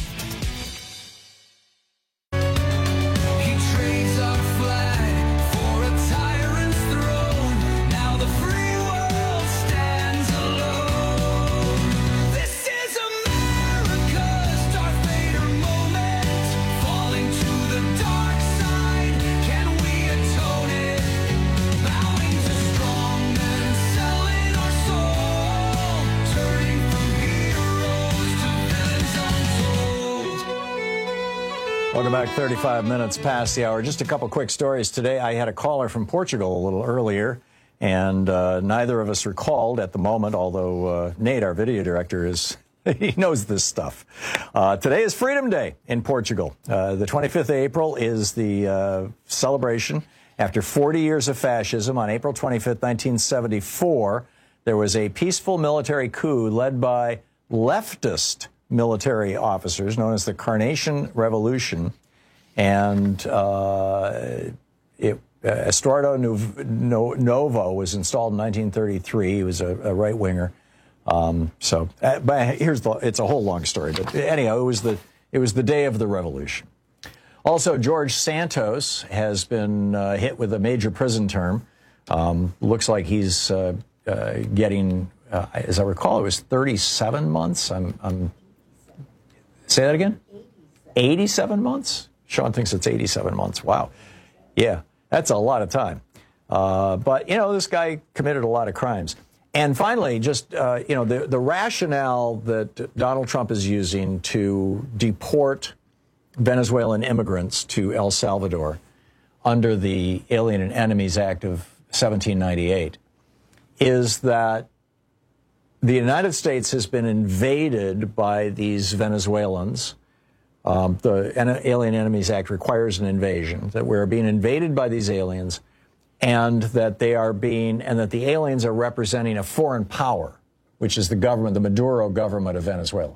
Speaker 16: Welcome back. thirty-five minutes past the hour. Just a couple quick stories today. I had a caller from Portugal a little earlier, and uh, neither of us are called at the moment, although uh, Nate, our video director, is he knows this stuff. Uh, today is Freedom Day in Portugal. Uh, the twenty-fifth of April is the uh, celebration. After forty years of fascism, on April twenty-fifth, nineteen seventy-four, there was a peaceful military coup led by leftist military officers known as the Carnation Revolution, and uh, it, uh, Estuardo Novo was installed in nineteen thirty-three. He was a, a right-winger. Um, so, uh, but here's the, it's a whole long story, but anyhow, it was the it was the day of the revolution. Also, George Santos has been uh, hit with a major prison term. Um, looks like he's uh, uh, getting, uh, as I recall, it was thirty-seven months. I'm, I'm Say that again? eighty-seven months? Sean thinks it's eighty-seven months. Wow. Yeah, that's a lot of time. Uh, but, you know, this guy committed a lot of crimes. And finally, just, uh, you know, the, the rationale that Donald Trump is using to deport Venezuelan immigrants to El Salvador under the Alien and Enemies Act of seventeen ninety-eight is that the United States has been invaded by these Venezuelans. Um, the Alien Enemies Act requires an invasion, that we're being invaded by these aliens, and that they are being, and that the aliens are representing a foreign power, which is the government, the Maduro government of Venezuela.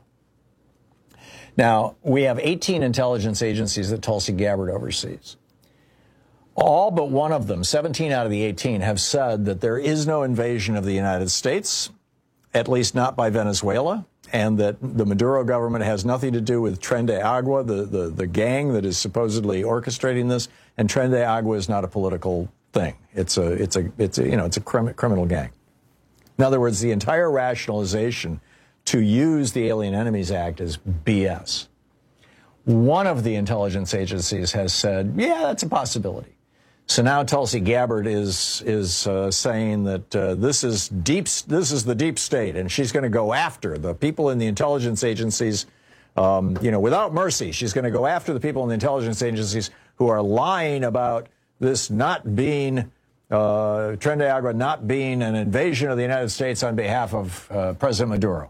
Speaker 16: Now, we have eighteen intelligence agencies that Tulsi Gabbard oversees. All but one of them, seventeen out of the eighteen, have said that there is no invasion of the United States, at least not by Venezuela, and that the Maduro government has nothing to do with Tren de Agua, the, the, the gang that is supposedly orchestrating this, and Tren de Agua is not a political thing. It's a, it's a, it's a, you know, it's a crim- criminal gang. In other words, the entire rationalization to use the Alien Enemies Act is B S. One of the intelligence agencies has said, yeah, that's a possibility. So now Tulsi Gabbard is is uh, saying that uh, this is deep. This is the deep state, and she's going to go after the people in the intelligence agencies, um, you know, without mercy. She's going to go after the people in the intelligence agencies who are lying about this not being uh, Tren de Agua not being an invasion of the United States on behalf of uh, President Maduro.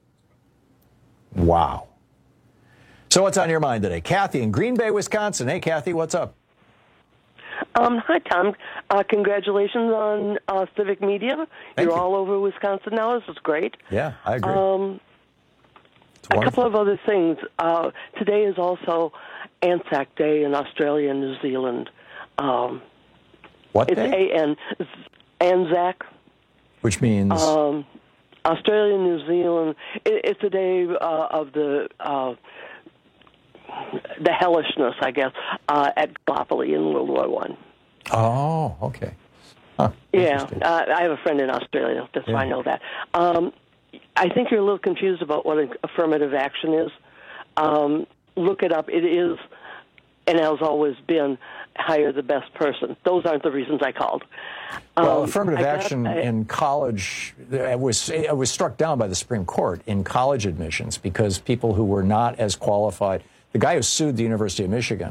Speaker 16: Wow. So what's on your mind today? Kathy in Green Bay, Wisconsin. Hey, Kathy, what's up?
Speaker 12: Um, hi, Tom. Uh, congratulations on uh, Civic Media.
Speaker 16: Thank
Speaker 12: You're
Speaker 16: you.
Speaker 12: all over Wisconsin now. This is great.
Speaker 16: Yeah, I agree.
Speaker 12: Um, a couple of other things. Uh, today is also Anzac Day in Australia and New Zealand. Um,
Speaker 16: what
Speaker 12: it's
Speaker 16: day?
Speaker 12: A N Anzac.
Speaker 16: Which means?
Speaker 12: Um, Australia and New Zealand. It, it's a day uh, of the... Uh, the hellishness, I guess, uh, at Gallipoli in World War One.
Speaker 16: Oh, okay. Huh,
Speaker 12: yeah, uh, I have a friend in Australia, that's
Speaker 16: Yeah.
Speaker 12: why I know that. Um, I think you're a little confused about what affirmative action is. Um, look it up. It is, and has always been, hire the best person. Those aren't the reasons I called.
Speaker 16: Well,
Speaker 12: Um,
Speaker 16: affirmative
Speaker 12: I got-
Speaker 16: action
Speaker 12: I-
Speaker 16: in college it was it was struck down by the Supreme Court in college admissions because people who were not as qualified. The guy who sued the University of Michigan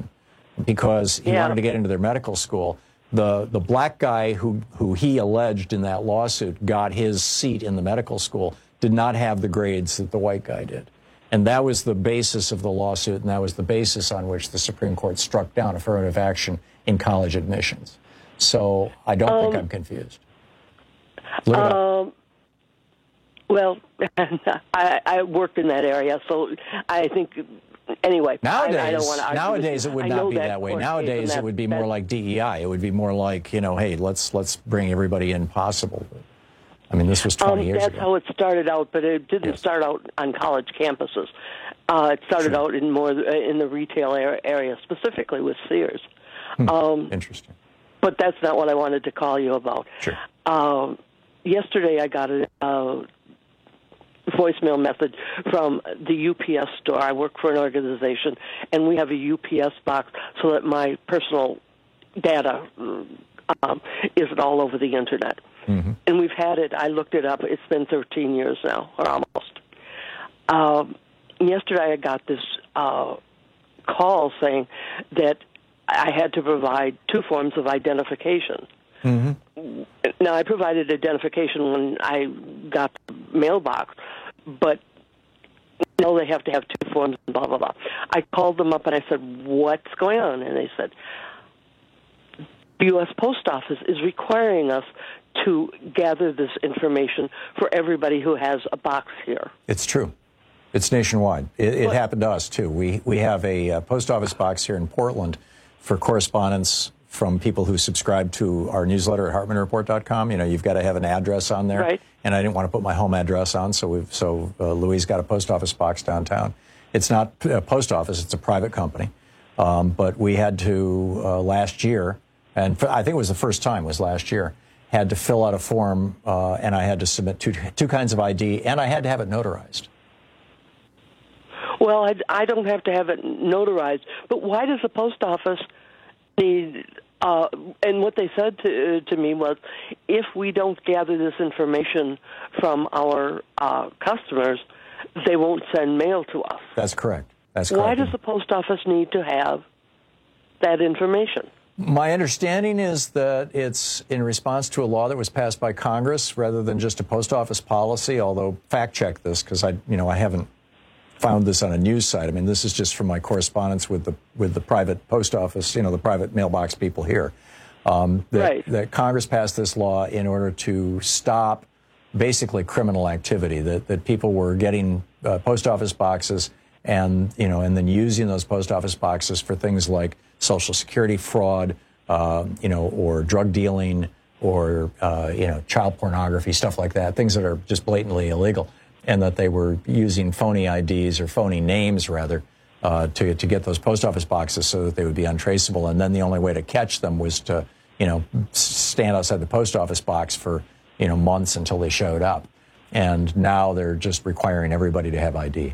Speaker 16: because he
Speaker 12: Yeah.
Speaker 16: wanted to get into their medical school. The the black guy who, who he alleged in that lawsuit got his seat in the medical school did not have the grades that the white guy did. And that was the basis of the lawsuit, and that was the basis on which the Supreme Court struck down affirmative action in college admissions. So I don't
Speaker 12: Um,
Speaker 16: think I'm confused. Look it up.
Speaker 12: Um, well, I, I worked in that area, so I think, anyway.
Speaker 16: Nowadays,
Speaker 12: I, I don't want to argue
Speaker 16: nowadays
Speaker 12: with
Speaker 16: it
Speaker 12: you.
Speaker 16: would
Speaker 12: I
Speaker 16: not
Speaker 12: know
Speaker 16: be that, way.
Speaker 12: court case
Speaker 16: Nowadays
Speaker 12: and that,
Speaker 16: it would be more
Speaker 12: that-
Speaker 16: like D E I. It would be more like, you know, hey, let's let's bring everybody in possible. But, I mean, this was twenty
Speaker 12: um,
Speaker 16: years
Speaker 12: that's
Speaker 16: ago.
Speaker 12: how it started out, but it didn't
Speaker 16: Yes.
Speaker 12: start out on college campuses. Uh, it started out in more uh, in the retail ar- area, specifically with Sears.
Speaker 16: Hmm.
Speaker 12: Um,
Speaker 16: Interesting.
Speaker 12: But that's not what I wanted to call you about.
Speaker 16: Sure.
Speaker 12: Um, yesterday I got a uh, voicemail message from the U P S store. I work for an organization, and we have a U P S box so that my personal data um, isn't all over the Internet.
Speaker 16: Mm-hmm.
Speaker 12: And we've had it. I looked it up. It's been thirteen years now, or almost. Um, yesterday I got this uh, call saying that I had to provide two forms of identification.
Speaker 16: Mm-hmm.
Speaker 12: Now, I provided identification when I got the mailbox, but now they have to have two forms and blah, blah, blah. I called them up and I said, what's going on? And they said, the U S Post Office is requiring us to gather this information for everybody who has a box here.
Speaker 16: It's true. It's nationwide. It, it happened to us, too. We, we have a uh, post office box here in Portland for correspondence from people who subscribe to our newsletter at Hartman Report dot com. You know, you've got to have an address on there.
Speaker 12: Right.
Speaker 16: And I didn't want to put my home address on, so we've so uh, Louise got a post office box downtown. It's not a post office, it's a private company. Um, but we had to, uh, last year, and f- I think it was the first time, was last year, had to fill out a form, uh, and I had to submit two, two kinds of I D, and I had to have it notarized.
Speaker 12: Well, I, I don't have to have it notarized, but why does the post office need? Uh, and what they said to to me was, if we don't gather this information from our uh, customers, they won't send mail to us.
Speaker 16: That's correct. That's correct.
Speaker 12: Why does the post office need to have that information?
Speaker 16: My understanding is that it's in response to a law that was passed by Congress rather than just a post office policy, although fact check this because I, you know, I haven't found this on a news site. I mean, this is just from my correspondence with the with the private post office, you know, the private mailbox people here. Um, that,
Speaker 12: right.
Speaker 16: that Congress passed this law in order to stop basically criminal activity, that, that people were getting uh, post office boxes and, you know, and then using those post office boxes for things like Social Security fraud, uh, you know, or drug dealing or, uh, you know, child pornography, stuff like that, things that are just blatantly illegal. And that they were using phony I Ds or phony names, rather, uh, to to get those post office boxes so that they would be untraceable. And then the only way to catch them was to, you know, stand outside the post office box for, you know, months until they showed up. And now they're just requiring everybody to have I D.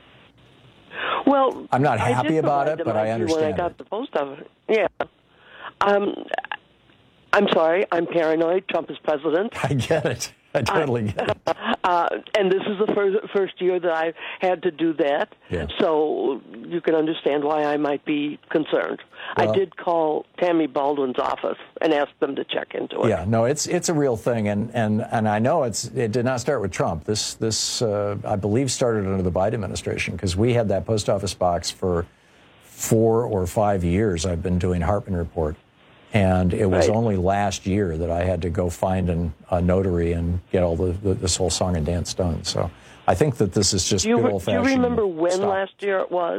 Speaker 12: Well,
Speaker 16: I'm not
Speaker 12: I
Speaker 16: happy
Speaker 12: did
Speaker 16: about
Speaker 12: provide
Speaker 16: it,
Speaker 12: them
Speaker 16: but I
Speaker 12: I D
Speaker 16: understand
Speaker 12: when I got
Speaker 16: it.
Speaker 12: the post office. Yeah. Um, I'm sorry. I'm paranoid. Trump is president.
Speaker 16: I get it. I totally get it.
Speaker 12: Uh, and this is the first, first year that I've had to do that.
Speaker 16: Yeah.
Speaker 12: So you can understand why I might be concerned.
Speaker 16: Well-
Speaker 12: I did call Tammy Baldwin's office and ask them to check into it.
Speaker 16: Yeah, no, it's it's a real thing, and, and, and I know it's it did not start with Trump. This this uh, I believe started under the Biden administration because we had that post office box for four or five years. I've been doing Hartman Report, and it was
Speaker 12: Right.
Speaker 16: only last year that I had to go find an, a notary and get all the, the this whole song and dance done. So I think that this is just
Speaker 12: Do you,
Speaker 16: good
Speaker 12: re-
Speaker 16: old
Speaker 12: do you
Speaker 16: fashioned.
Speaker 12: remember when last year it was?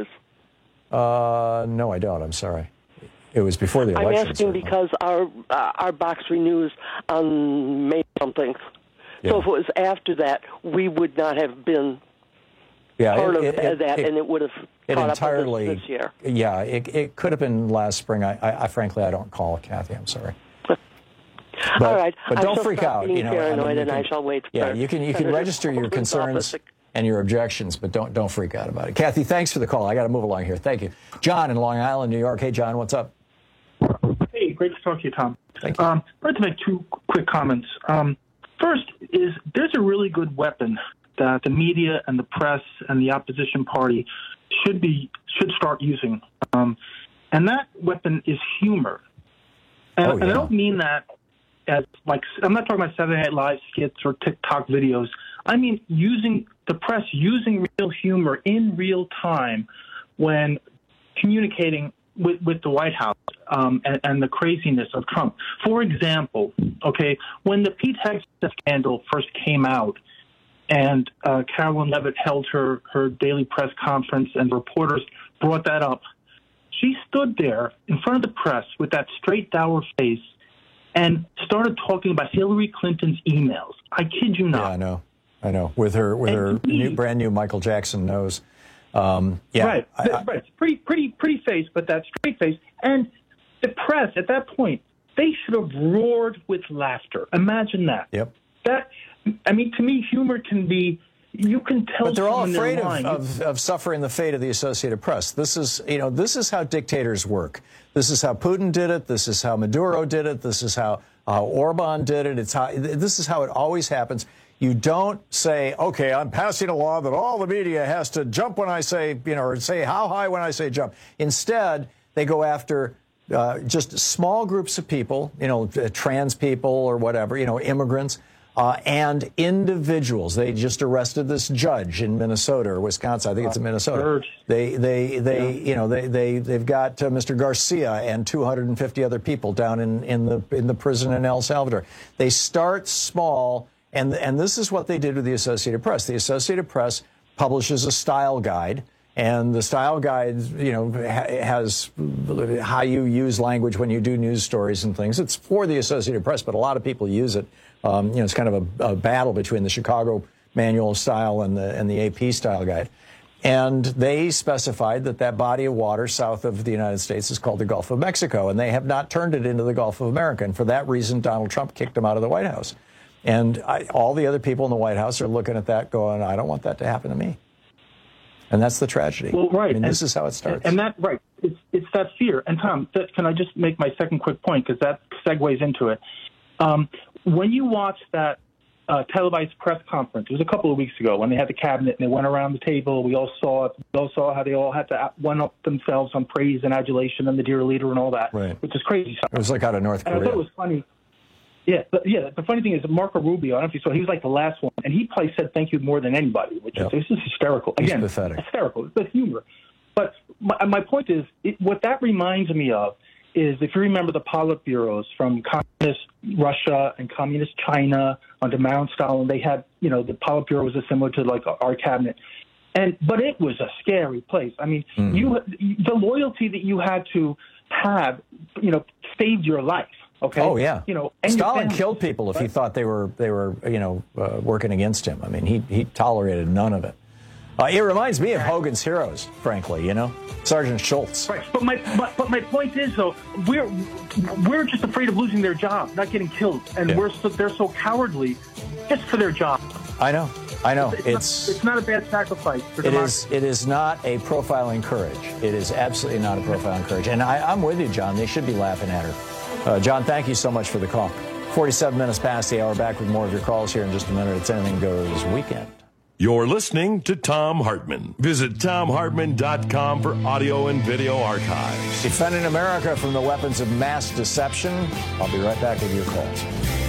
Speaker 16: Uh, no, I don't. I'm sorry. It was before the
Speaker 12: I'm
Speaker 16: election.
Speaker 12: asking
Speaker 16: certainly.
Speaker 12: because our uh, our box renews on May something.
Speaker 16: Yeah.
Speaker 12: So if it was after that, we would not have been
Speaker 16: Yeah,
Speaker 12: part
Speaker 16: it-
Speaker 12: of
Speaker 16: it- it-
Speaker 12: that,
Speaker 16: it-
Speaker 12: and it would have
Speaker 16: It
Speaker 12: caught
Speaker 16: entirely,
Speaker 12: up with us this year.
Speaker 16: yeah, it, it could have been last spring. I, I, I frankly, I don't call Kathy. I'm sorry. But,
Speaker 12: All right,
Speaker 16: but
Speaker 12: I
Speaker 16: don't
Speaker 12: shall
Speaker 16: freak
Speaker 12: stop
Speaker 16: out.
Speaker 12: being
Speaker 16: You know, I mean,
Speaker 12: paranoid,
Speaker 16: you
Speaker 12: and
Speaker 16: can-
Speaker 12: I shall wait
Speaker 16: Yeah,
Speaker 12: for
Speaker 16: you can you can
Speaker 12: Senator
Speaker 16: register your
Speaker 12: Baldwin's
Speaker 16: concerns
Speaker 12: office.
Speaker 16: and your objections, but don't don't freak out about it. Kathy, thanks for the call. I got to move along here. Thank you, John in Long Island, New York. Hey, John, what's up?
Speaker 13: Hey, great to talk to you, Tom.
Speaker 16: Thank you.
Speaker 13: Um, I'd like to make two quick comments. Um, first is there's a really good weapon that the media and the press and the opposition party should be should start using. Um, And that weapon is humor. And,
Speaker 16: oh, yeah.
Speaker 13: and I don't mean that as like, I'm not talking about Saturday Night Live skits or TikTok videos. I mean using the press, using real humor in real time when communicating with, with the White House um, and, and the craziness of Trump. For example, okay, when the Pete Hegseth scandal first came out and uh, Carolyn Levitt held her, her daily press conference and reporters brought that up, she stood there in front of the press with that straight, dour face and started talking about Hillary Clinton's emails. I kid you not.
Speaker 16: Yeah, I know. I know. With her with and her he, new, brand new Michael Jackson nose. Um, yeah,
Speaker 13: right. I, I, right. Pretty, pretty, pretty face, but that straight face. And the press at that point, they should have roared with laughter. Imagine that.
Speaker 16: Yep.
Speaker 13: That, I mean, to me, humor can be. You can tell.
Speaker 16: But they're all afraid
Speaker 13: of,
Speaker 16: of, of suffering the fate of the Associated Press. This is, you know, this is how dictators work. This is how Putin did it. This is how Maduro did it. This is how uh, Orban did it. It's how. This is how it always happens. You don't say, okay, I'm passing a law that all the media has to jump when I say, you know, or say how high when I say jump. Instead, they go after uh, just small groups of people, you know, trans people or whatever, you know, immigrants. Uh, and individuals. They just arrested this judge in Minnesota or Wisconsin. I think it's in Minnesota. They, they, they, you know, they, they, they've got uh, Mister Garcia and two hundred fifty other people down in, in the in the prison in El Salvador. They start small, and and this is what they did with the Associated Press. The Associated Press publishes a style guide. And the style guide, you know, ha- has how you use language when you do news stories and things. It's for the Associated Press, but a lot of people use it. Um, you know, it's kind of a, a battle between the Chicago Manual of Style and the and the A P style guide. And they specified that that body of water south of the United States is called the Gulf of Mexico, and they have not turned it into the Gulf of America. And for that reason, Donald Trump kicked him out of the White House. And I, all the other people in the White House are looking at that going, I don't want that to happen to me. And that's the tragedy.
Speaker 13: Well, right.
Speaker 16: I mean,
Speaker 13: and,
Speaker 16: this is how it starts.
Speaker 13: And that, right, it's, it's that fear. And Tom, that, can I just make my second quick point, because that segues into it. Um, when you watch that uh, televised press conference, it was a couple of weeks ago when they had the cabinet and they went around the table. We all saw it. We all saw how they all had to one-up themselves on praise and adulation and the dear leader and all that,
Speaker 16: right.
Speaker 13: which is crazy stuff.
Speaker 16: It was like out of North Korea.
Speaker 13: And I thought it was funny. Yeah, but yeah. The funny thing is, Marco Rubio, I don't know if you saw, he was like the last one, and he probably said thank you more than anybody, which yep. is this is hysterical. Again,
Speaker 16: He's pathetic.
Speaker 13: hysterical. It's the humor. But my, my point is, it, what that reminds me of is, if you remember the Politburos from communist Russia and communist China under Mao and Stalin, they had, you know, the Politburo was similar to like our cabinet, and but it was a scary place. I mean, mm. you the loyalty that you had to have, you know, saved your life. Okay.
Speaker 16: Oh yeah.
Speaker 13: You know, and
Speaker 16: Stalin killed people if right? he thought they were they were you know uh, working against him. I mean, he he tolerated none of it. Uh, it reminds me of Hogan's Heroes, frankly. You know, Sergeant Schultz.
Speaker 13: Right. But my but, but my point is though, we're we're just afraid of losing their job, not getting killed, and yeah. we're so, they're so cowardly just for their job.
Speaker 16: I know. I know.
Speaker 13: It's
Speaker 16: it's
Speaker 13: not, it's not a bad sacrifice for
Speaker 16: it
Speaker 13: democracy.
Speaker 16: is it is not a profiling courage. It is absolutely not a profiling courage. And I, I'm with you, John. They should be laughing at her. Uh, John, thank you so much for the call. forty-seven minutes past the hour. Back with more of your calls here in just a minute. It's Anything Goes Weekend.
Speaker 15: You're listening to Thom Hartmann. Visit Thom Hartmann dot com for audio and video archives.
Speaker 16: Defending America from the weapons of mass deception. I'll be right back with your calls.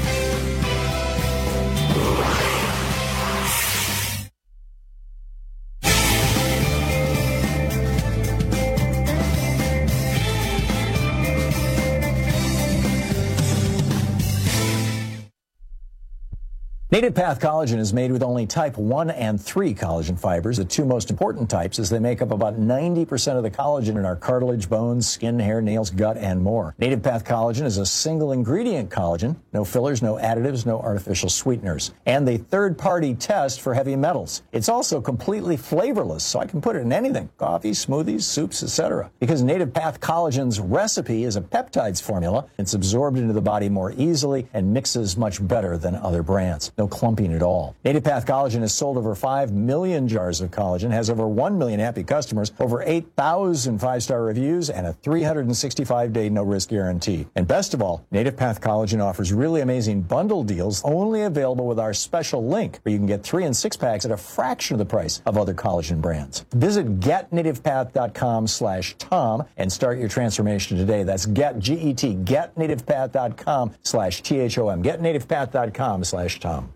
Speaker 16: Native Path Collagen is made with only type one and three collagen fibers, the two most important types, as they make up about ninety percent of the collagen in our cartilage, bones, skin, hair, nails, gut, and more. Native Path Collagen is a single ingredient collagen, no fillers, no additives, no artificial sweeteners, and a third-party test for heavy metals. It's also completely flavorless, so I can put it in anything, coffee, smoothies, soups, et cetera. Because Native Path Collagen's recipe is a peptides formula, it's absorbed into the body more easily and mixes much better than other brands. no clumping at all. Native Path Collagen has sold over five million jars of collagen, has over one million happy customers, over eight thousand five-star reviews, and a three hundred sixty-five day no-risk guarantee. And best of all, Native Path Collagen offers really amazing bundle deals only available with our special link, where you can get three and six packs at a fraction of the price of other collagen brands. Visit get native path dot com slash Tom and start your transformation today. That's get, G E T, get native path dot com slash T H O M. get native path dot com slash Tom.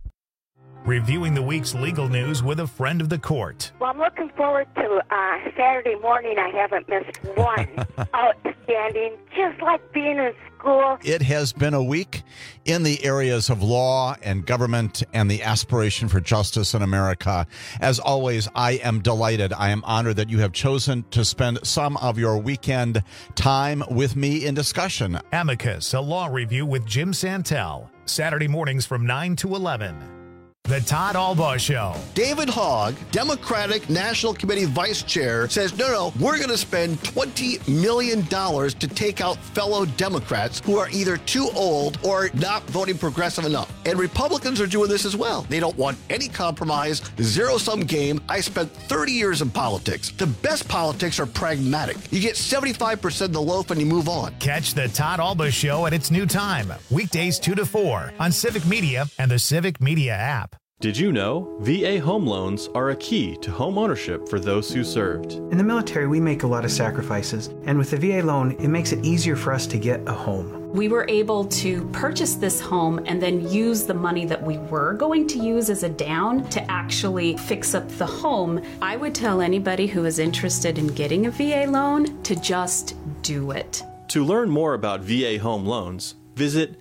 Speaker 1: Reviewing the week's legal news with a friend of the court.
Speaker 3: Well, I'm looking forward to uh, Saturday morning. I haven't missed one. Outstanding. Just like being in school.
Speaker 14: It has been a week in the areas of law and government and the aspiration for justice in America. As always, I am delighted. I am honored that you have chosen to spend some of your weekend time with me in discussion.
Speaker 1: Amicus, a law review with Jim Santel. Saturday mornings from nine to eleven. The Todd Albaugh Show.
Speaker 17: David Hogg, Democratic National Committee Vice Chair, says, no, no, we're going to spend twenty million dollars to take out fellow Democrats who are either too old or not voting progressive enough. And Republicans are doing this as well. They don't want any compromise, zero-sum game. I spent thirty years in politics. The best politics are pragmatic. You get seventy-five percent of the loaf and you move on.
Speaker 1: Catch the Todd Albaugh Show at its new time, weekdays two to four on Civic Media and the Civic Media app.
Speaker 19: Did you know V A home loans are a key to home ownership for those who served?
Speaker 20: In the military, we make a lot of sacrifices, and with the V A loan, it makes it easier for us to get a home.
Speaker 21: We were able to purchase this home and then use the money that we were going to use as a down to actually fix up the home. I would tell anybody who is interested in getting a V A loan to just do it.
Speaker 19: To learn more about V A home loans, visit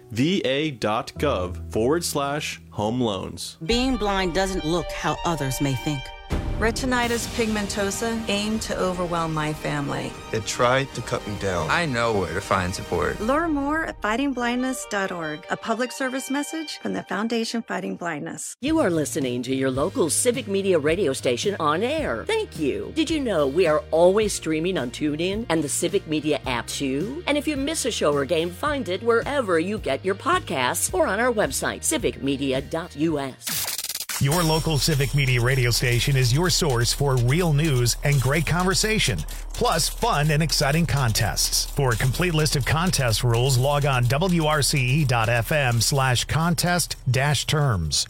Speaker 19: va.gov forward slash home loans.
Speaker 22: Being blind doesn't look how others may think.
Speaker 28: Retinitis pigmentosa aimed to overwhelm my family.
Speaker 29: It tried to cut me down. I know where to find support.
Speaker 30: Learn more at fighting blindness dot org, a public service message from the Foundation Fighting Blindness.
Speaker 31: You are listening to your local Civic Media radio station on air. Thank you. Did you know we are always streaming on TuneIn and the Civic Media app too? And if you miss a show or game, find it wherever you get your podcasts or on our website, civic media dot U S.
Speaker 1: Your local Civic Media radio station is your source for real news and great conversation, plus fun and exciting contests. For a complete list of contest rules, log on W R C E dot F M slash contest dash terms.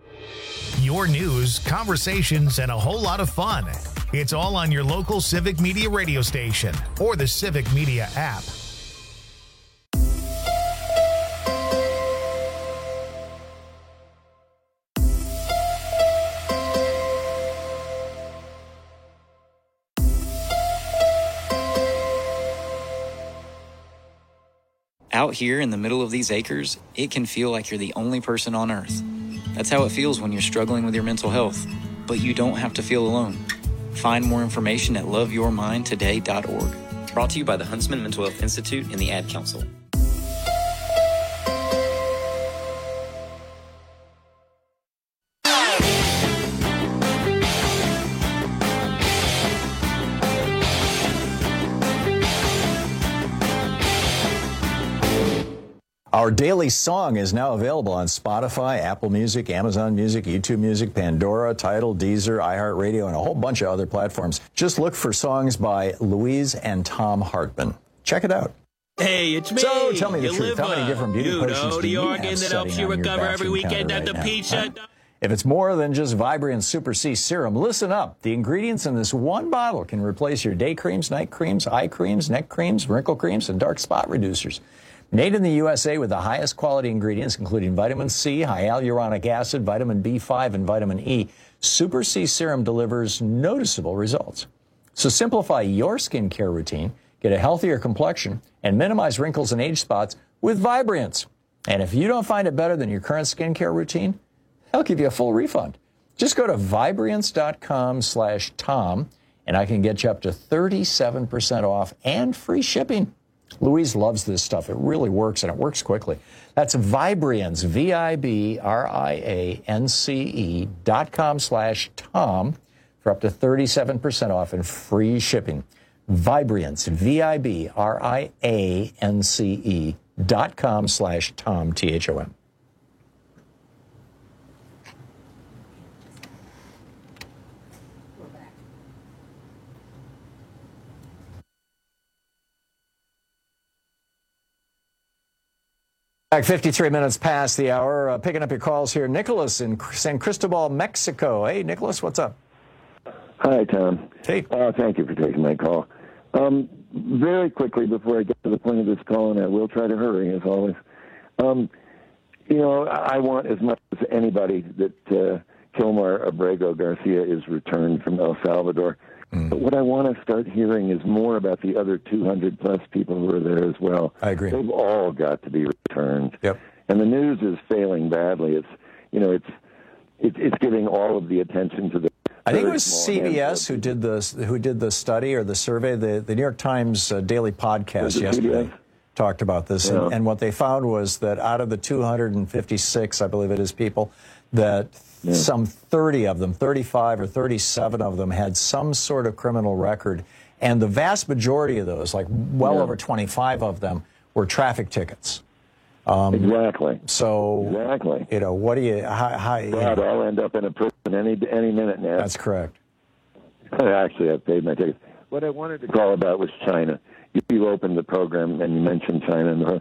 Speaker 1: Your news, conversations, and a whole lot of fun. It's all on your local Civic Media radio station or the Civic Media app.
Speaker 32: Out here in the middle of these acres, it can feel like you're the only person on Earth. That's how it feels when you're struggling with your mental health. But you don't have to feel alone. Find more information at love your mind today dot org. Brought to you by the Huntsman Mental Health Institute and the Ad Council.
Speaker 16: Our daily song is now available on Spotify, Apple Music, Amazon Music, YouTube Music, Pandora, Tidal, Deezer, iHeartRadio, and a whole bunch of other platforms. Just look for songs by Louise and Tom Hartman. Check it out.
Speaker 33: Hey, it's me.
Speaker 16: So tell me the
Speaker 33: your
Speaker 16: truth.
Speaker 33: liver.
Speaker 16: How many different beauty
Speaker 33: you
Speaker 16: potions
Speaker 33: know,
Speaker 16: do
Speaker 33: the
Speaker 16: you
Speaker 33: organ
Speaker 16: have
Speaker 33: that helps
Speaker 16: sitting
Speaker 33: you
Speaker 16: on your
Speaker 33: recover every
Speaker 16: bathroom
Speaker 33: weekend
Speaker 16: counter
Speaker 33: at the
Speaker 16: right now?
Speaker 33: pizza.
Speaker 16: Huh? If it's more than just Vibrant Super C Serum, listen up. The ingredients in this one bottle can replace your day creams, night creams, eye creams, neck creams, wrinkle creams, and dark spot reducers. Made in the U S A with the highest quality ingredients, including vitamin C, hyaluronic acid, vitamin B five, and vitamin E, Super C Serum delivers noticeable results. So simplify your skincare routine, get a healthier complexion, and minimize wrinkles and age spots with Vibrance. And if you don't find it better than your current skincare routine, I'll give you a full refund. Just go to Vibrance dot com slash Tom, and I can get you up to thirty-seven percent off and free shipping. Louise loves this stuff. It really works, and it works quickly. That's Vibrance, V I B R I A N C E dot com slash Tom for up to thirty-seven percent off and free shipping. Vibrance, V I B R I A N C E dot com slash Tom, T H O M. Back fifty-three minutes past the hour. Uh, picking up your calls here. Nicholas in San Cristobal, Mexico. Hey, Nicholas, what's up?
Speaker 2: Hi, Tom.
Speaker 16: Hey.
Speaker 2: Uh, thank you for taking my call. Um, very quickly, before I get to the point of this call, and I will try to hurry, as always, um, you know, I want as much as anybody that uh, Kilmar Abrego Garcia is returned from El Salvador. Mm. But what I want to start hearing is more about the other two hundred plus people who are there as well.
Speaker 16: I agree.
Speaker 2: They've all got to be returned.
Speaker 16: Yep.
Speaker 2: And the news is failing badly. It's, you know, it's it's, it's giving all of the attention to the.
Speaker 16: I think it was C B S who did the who did the study or the survey. The the New York Times uh, daily podcast yesterday talked about this,
Speaker 2: Yeah.
Speaker 16: and, and what they found was that out of the two hundred fifty-six, I believe it is, people, that
Speaker 2: Yeah.
Speaker 16: some thirty of them, thirty-five or thirty-seven of them, had some sort of criminal record, and the vast majority of those, like well
Speaker 2: Yeah.
Speaker 16: over twenty-five of them, were traffic tickets. Um,
Speaker 2: exactly.
Speaker 16: So
Speaker 2: exactly.
Speaker 16: You know, what do you? How? how you
Speaker 2: God,
Speaker 16: know,
Speaker 2: I'll end up in a prison any any minute now.
Speaker 16: that's correct.
Speaker 2: Actually, I've paid my tickets. What I wanted to call about was China. You, you opened the program and you mentioned China. And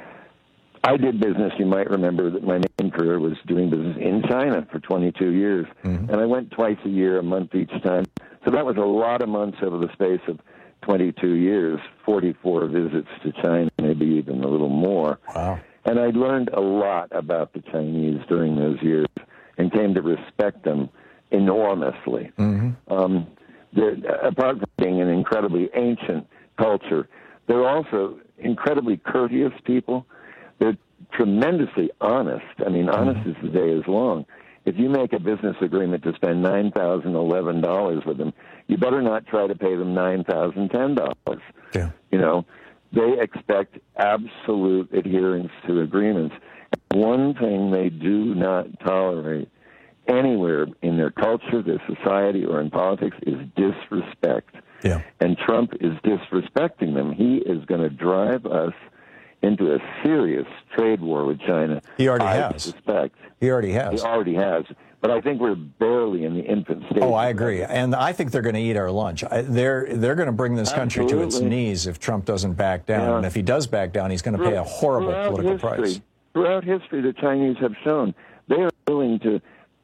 Speaker 2: I did business. You might remember that my main career was doing business in China for twenty-two years.
Speaker 16: Mm-hmm.
Speaker 2: And I went twice a year, a month each time. So that was a lot of months over the space of twenty-two years, forty-four visits to China, maybe even a little more.
Speaker 16: Wow.
Speaker 2: And I learned a lot about the Chinese during those years and came to respect them enormously.
Speaker 16: Mm-hmm.
Speaker 2: Um, they're, apart from being an incredibly ancient culture, they're also incredibly courteous people. They're tremendously honest. I mean, honest
Speaker 16: Mm-hmm.
Speaker 2: as the day is long. If you make a business agreement to spend nine thousand eleven dollars with them, you better not try to pay them nine thousand ten dollars.
Speaker 16: Yeah.
Speaker 2: You know, they expect absolute adherence to agreements. One thing they do not tolerate anywhere in their culture, their society, or in politics is disrespect.
Speaker 16: Yeah.
Speaker 2: And Trump is disrespecting them. He is going to drive us into a serious trade war with China.
Speaker 16: He already
Speaker 2: I
Speaker 16: has.
Speaker 2: suspect.
Speaker 16: He already has.
Speaker 2: He already has. But I think we're barely in the infant stage.
Speaker 16: Oh, I agree, and I think they're going to eat our lunch. I, they're they're going to bring this country to its
Speaker 2: Absolutely.
Speaker 16: knees if Trump doesn't back down.
Speaker 2: Yeah.
Speaker 16: And if he does back down, he's going to pay a horrible
Speaker 2: Throughout
Speaker 16: political
Speaker 2: history,
Speaker 16: price.
Speaker 2: Throughout history, the Chinese have shown they are willing to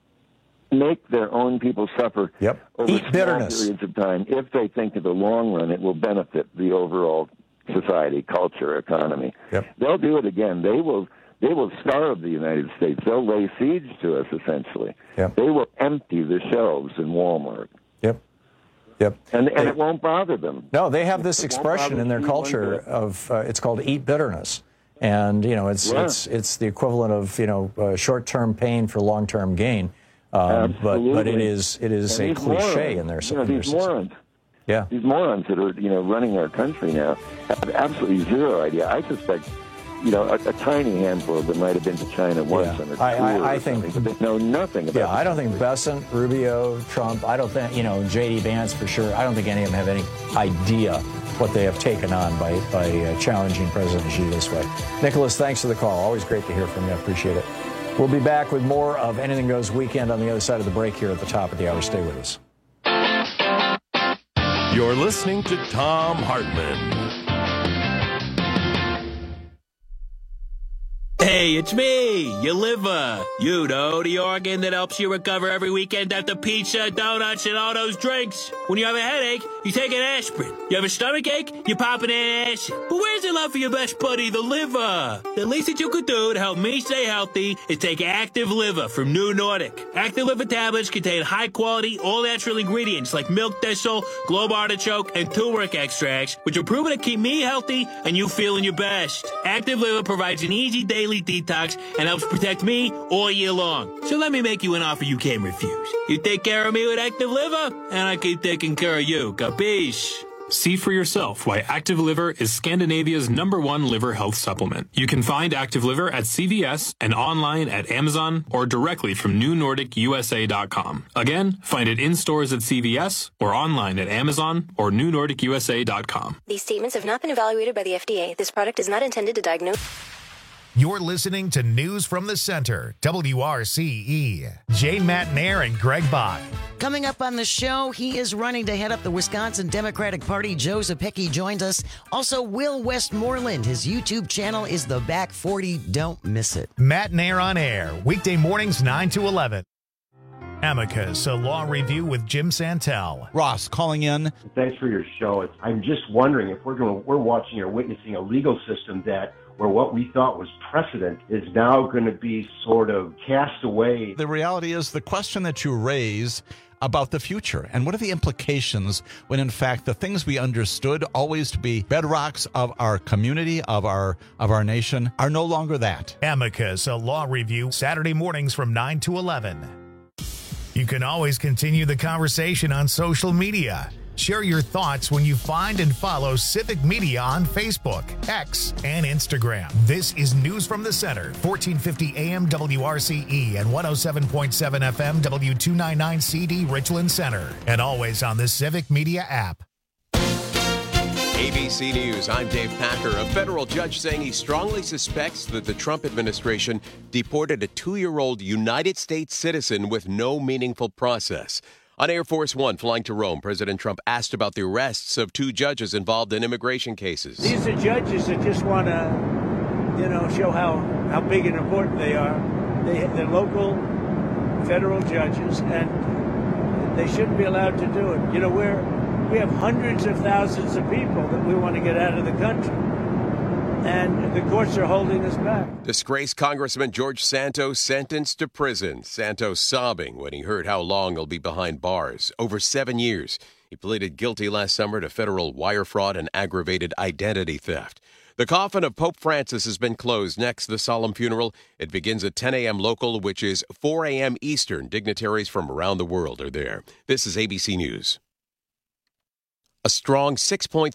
Speaker 2: make their own people suffer
Speaker 16: Yep.
Speaker 2: over
Speaker 16: Eat
Speaker 2: small
Speaker 16: bitterness.
Speaker 2: periods of time if they think in the long run it will benefit the overall society, culture, economy.
Speaker 16: Yep.
Speaker 2: They'll do it again. They will they will starve the United States. They'll lay siege to us, essentially.
Speaker 16: Yep.
Speaker 2: They will empty the shelves in Walmart.
Speaker 16: Yep. Yep.
Speaker 2: And and it won't bother them.
Speaker 16: No, they have this
Speaker 2: It won't
Speaker 16: expression
Speaker 2: bother
Speaker 16: in their
Speaker 2: anyone
Speaker 16: culture
Speaker 2: bit.
Speaker 16: of uh, it's called "eat bitterness," and you know it's
Speaker 2: Yeah.
Speaker 16: it's it's the equivalent of you know uh, short-term pain for long-term gain. Um, but but it
Speaker 2: Absolutely.
Speaker 16: is it is
Speaker 2: And
Speaker 16: a
Speaker 2: these
Speaker 16: cliche
Speaker 2: morons,
Speaker 16: in their,
Speaker 2: you know,
Speaker 16: in their
Speaker 2: these
Speaker 16: system.
Speaker 2: morons.
Speaker 16: Yeah.
Speaker 2: These morons that are, you know, running our country now have absolutely zero idea. I suspect, you know, a, a tiny handful of them might have been to China once
Speaker 16: Yeah.
Speaker 2: on a tour
Speaker 16: I- I- I
Speaker 2: or
Speaker 16: think-
Speaker 2: something, but they know nothing about
Speaker 16: Yeah, I don't think Bessent, Rubio, Trump, I don't think, you know, J D Vance for sure, I don't think any of them have any idea what they have taken on by, by uh, challenging President Xi this way. Nicholas, thanks for the call. Always great to hear from you. I appreciate it. We'll be back with more of Anything Goes Weekend on the other side of the break here at the top of the hour. Stay with us.
Speaker 15: You're listening to Thom Hartmann.
Speaker 4: Hey, it's me, your liver. You know, the organ that helps you recover every weekend after pizza, donuts, and all those drinks. When you have a headache, you take an aspirin. You have a stomach ache, you pop an acid. But where's the love for your best buddy, the liver? The least that you could do to help me stay healthy is take Active Liver from New Nordic. Active Liver tablets contain high-quality, all-natural ingredients like milk thistle, globe artichoke, and turmeric extracts, which are proven to keep me healthy and you feeling your best. Active Liver provides an easy daily detox and helps protect me all year long. So let me make you an offer you can't refuse. You take care of me with Active Liver, and I keep taking care of you. Capiche?
Speaker 5: See for yourself why Active Liver is Scandinavia's number one liver health supplement. You can find Active Liver at C V S and online at Amazon or directly from new nordic U S A dot com. Again, find it in stores at C V S or online at Amazon or new nordic U S A dot com.
Speaker 6: These statements have not been evaluated by the F D A. This product is not intended to diagnose.
Speaker 1: You're listening to News from the Center, W R C E. Jane Matnair and Greg Bach.
Speaker 7: Coming up on the show, he is running to head up the Wisconsin Democratic Party. Joe Zepecki joins us. Also, Will Westmoreland. His YouTube channel is The Back forty. Don't miss it.
Speaker 1: Matt Nair on air, weekday mornings nine to eleven. Amicus, a law review with Jim Santel.
Speaker 14: Ross calling in.
Speaker 8: Thanks for your show. It's, I'm just wondering if we're going, we're watching or witnessing a legal system that where what we thought was precedent is now going to be sort of cast away.
Speaker 14: The reality is the question that you raise about the future and what are the implications when in fact the things we understood always to be bedrocks of our community, of our of our nation, are no longer that.
Speaker 1: Amicus, a law review, Saturday mornings from nine to eleven. You can always continue the conversation on social media. Share your thoughts when you find and follow Civic Media on Facebook, X, and Instagram. This is News from the Center, fourteen fifty A M W R C E and one oh seven point seven F M W two ninety-nine C D Richland Center. And always on the Civic Media app.
Speaker 9: A B C News, I'm Dave Packer. A federal judge saying he strongly suspects that the Trump administration deported a two-year-old United States citizen with no meaningful process. On Air Force One flying to Rome, President Trump asked about the arrests of two judges involved in immigration cases.
Speaker 10: These are judges that just want to, you know, show how, how big and important they are. They, they're local federal judges, and they shouldn't be allowed to do it. You know, we're, we have hundreds of thousands of people that we want to get out of the country, and the courts are holding us back.
Speaker 9: Disgraced Congressman George Santos sentenced to prison. Santos sobbing when he heard how long he'll be behind bars. Over seven years. He pleaded guilty last summer to federal wire fraud and aggravated identity theft. The coffin of Pope Francis has been closed. Next, the solemn funeral. It begins at ten a.m. local, which is four a.m. Eastern. Dignitaries from around the world are there. This is A B C News. A strong six point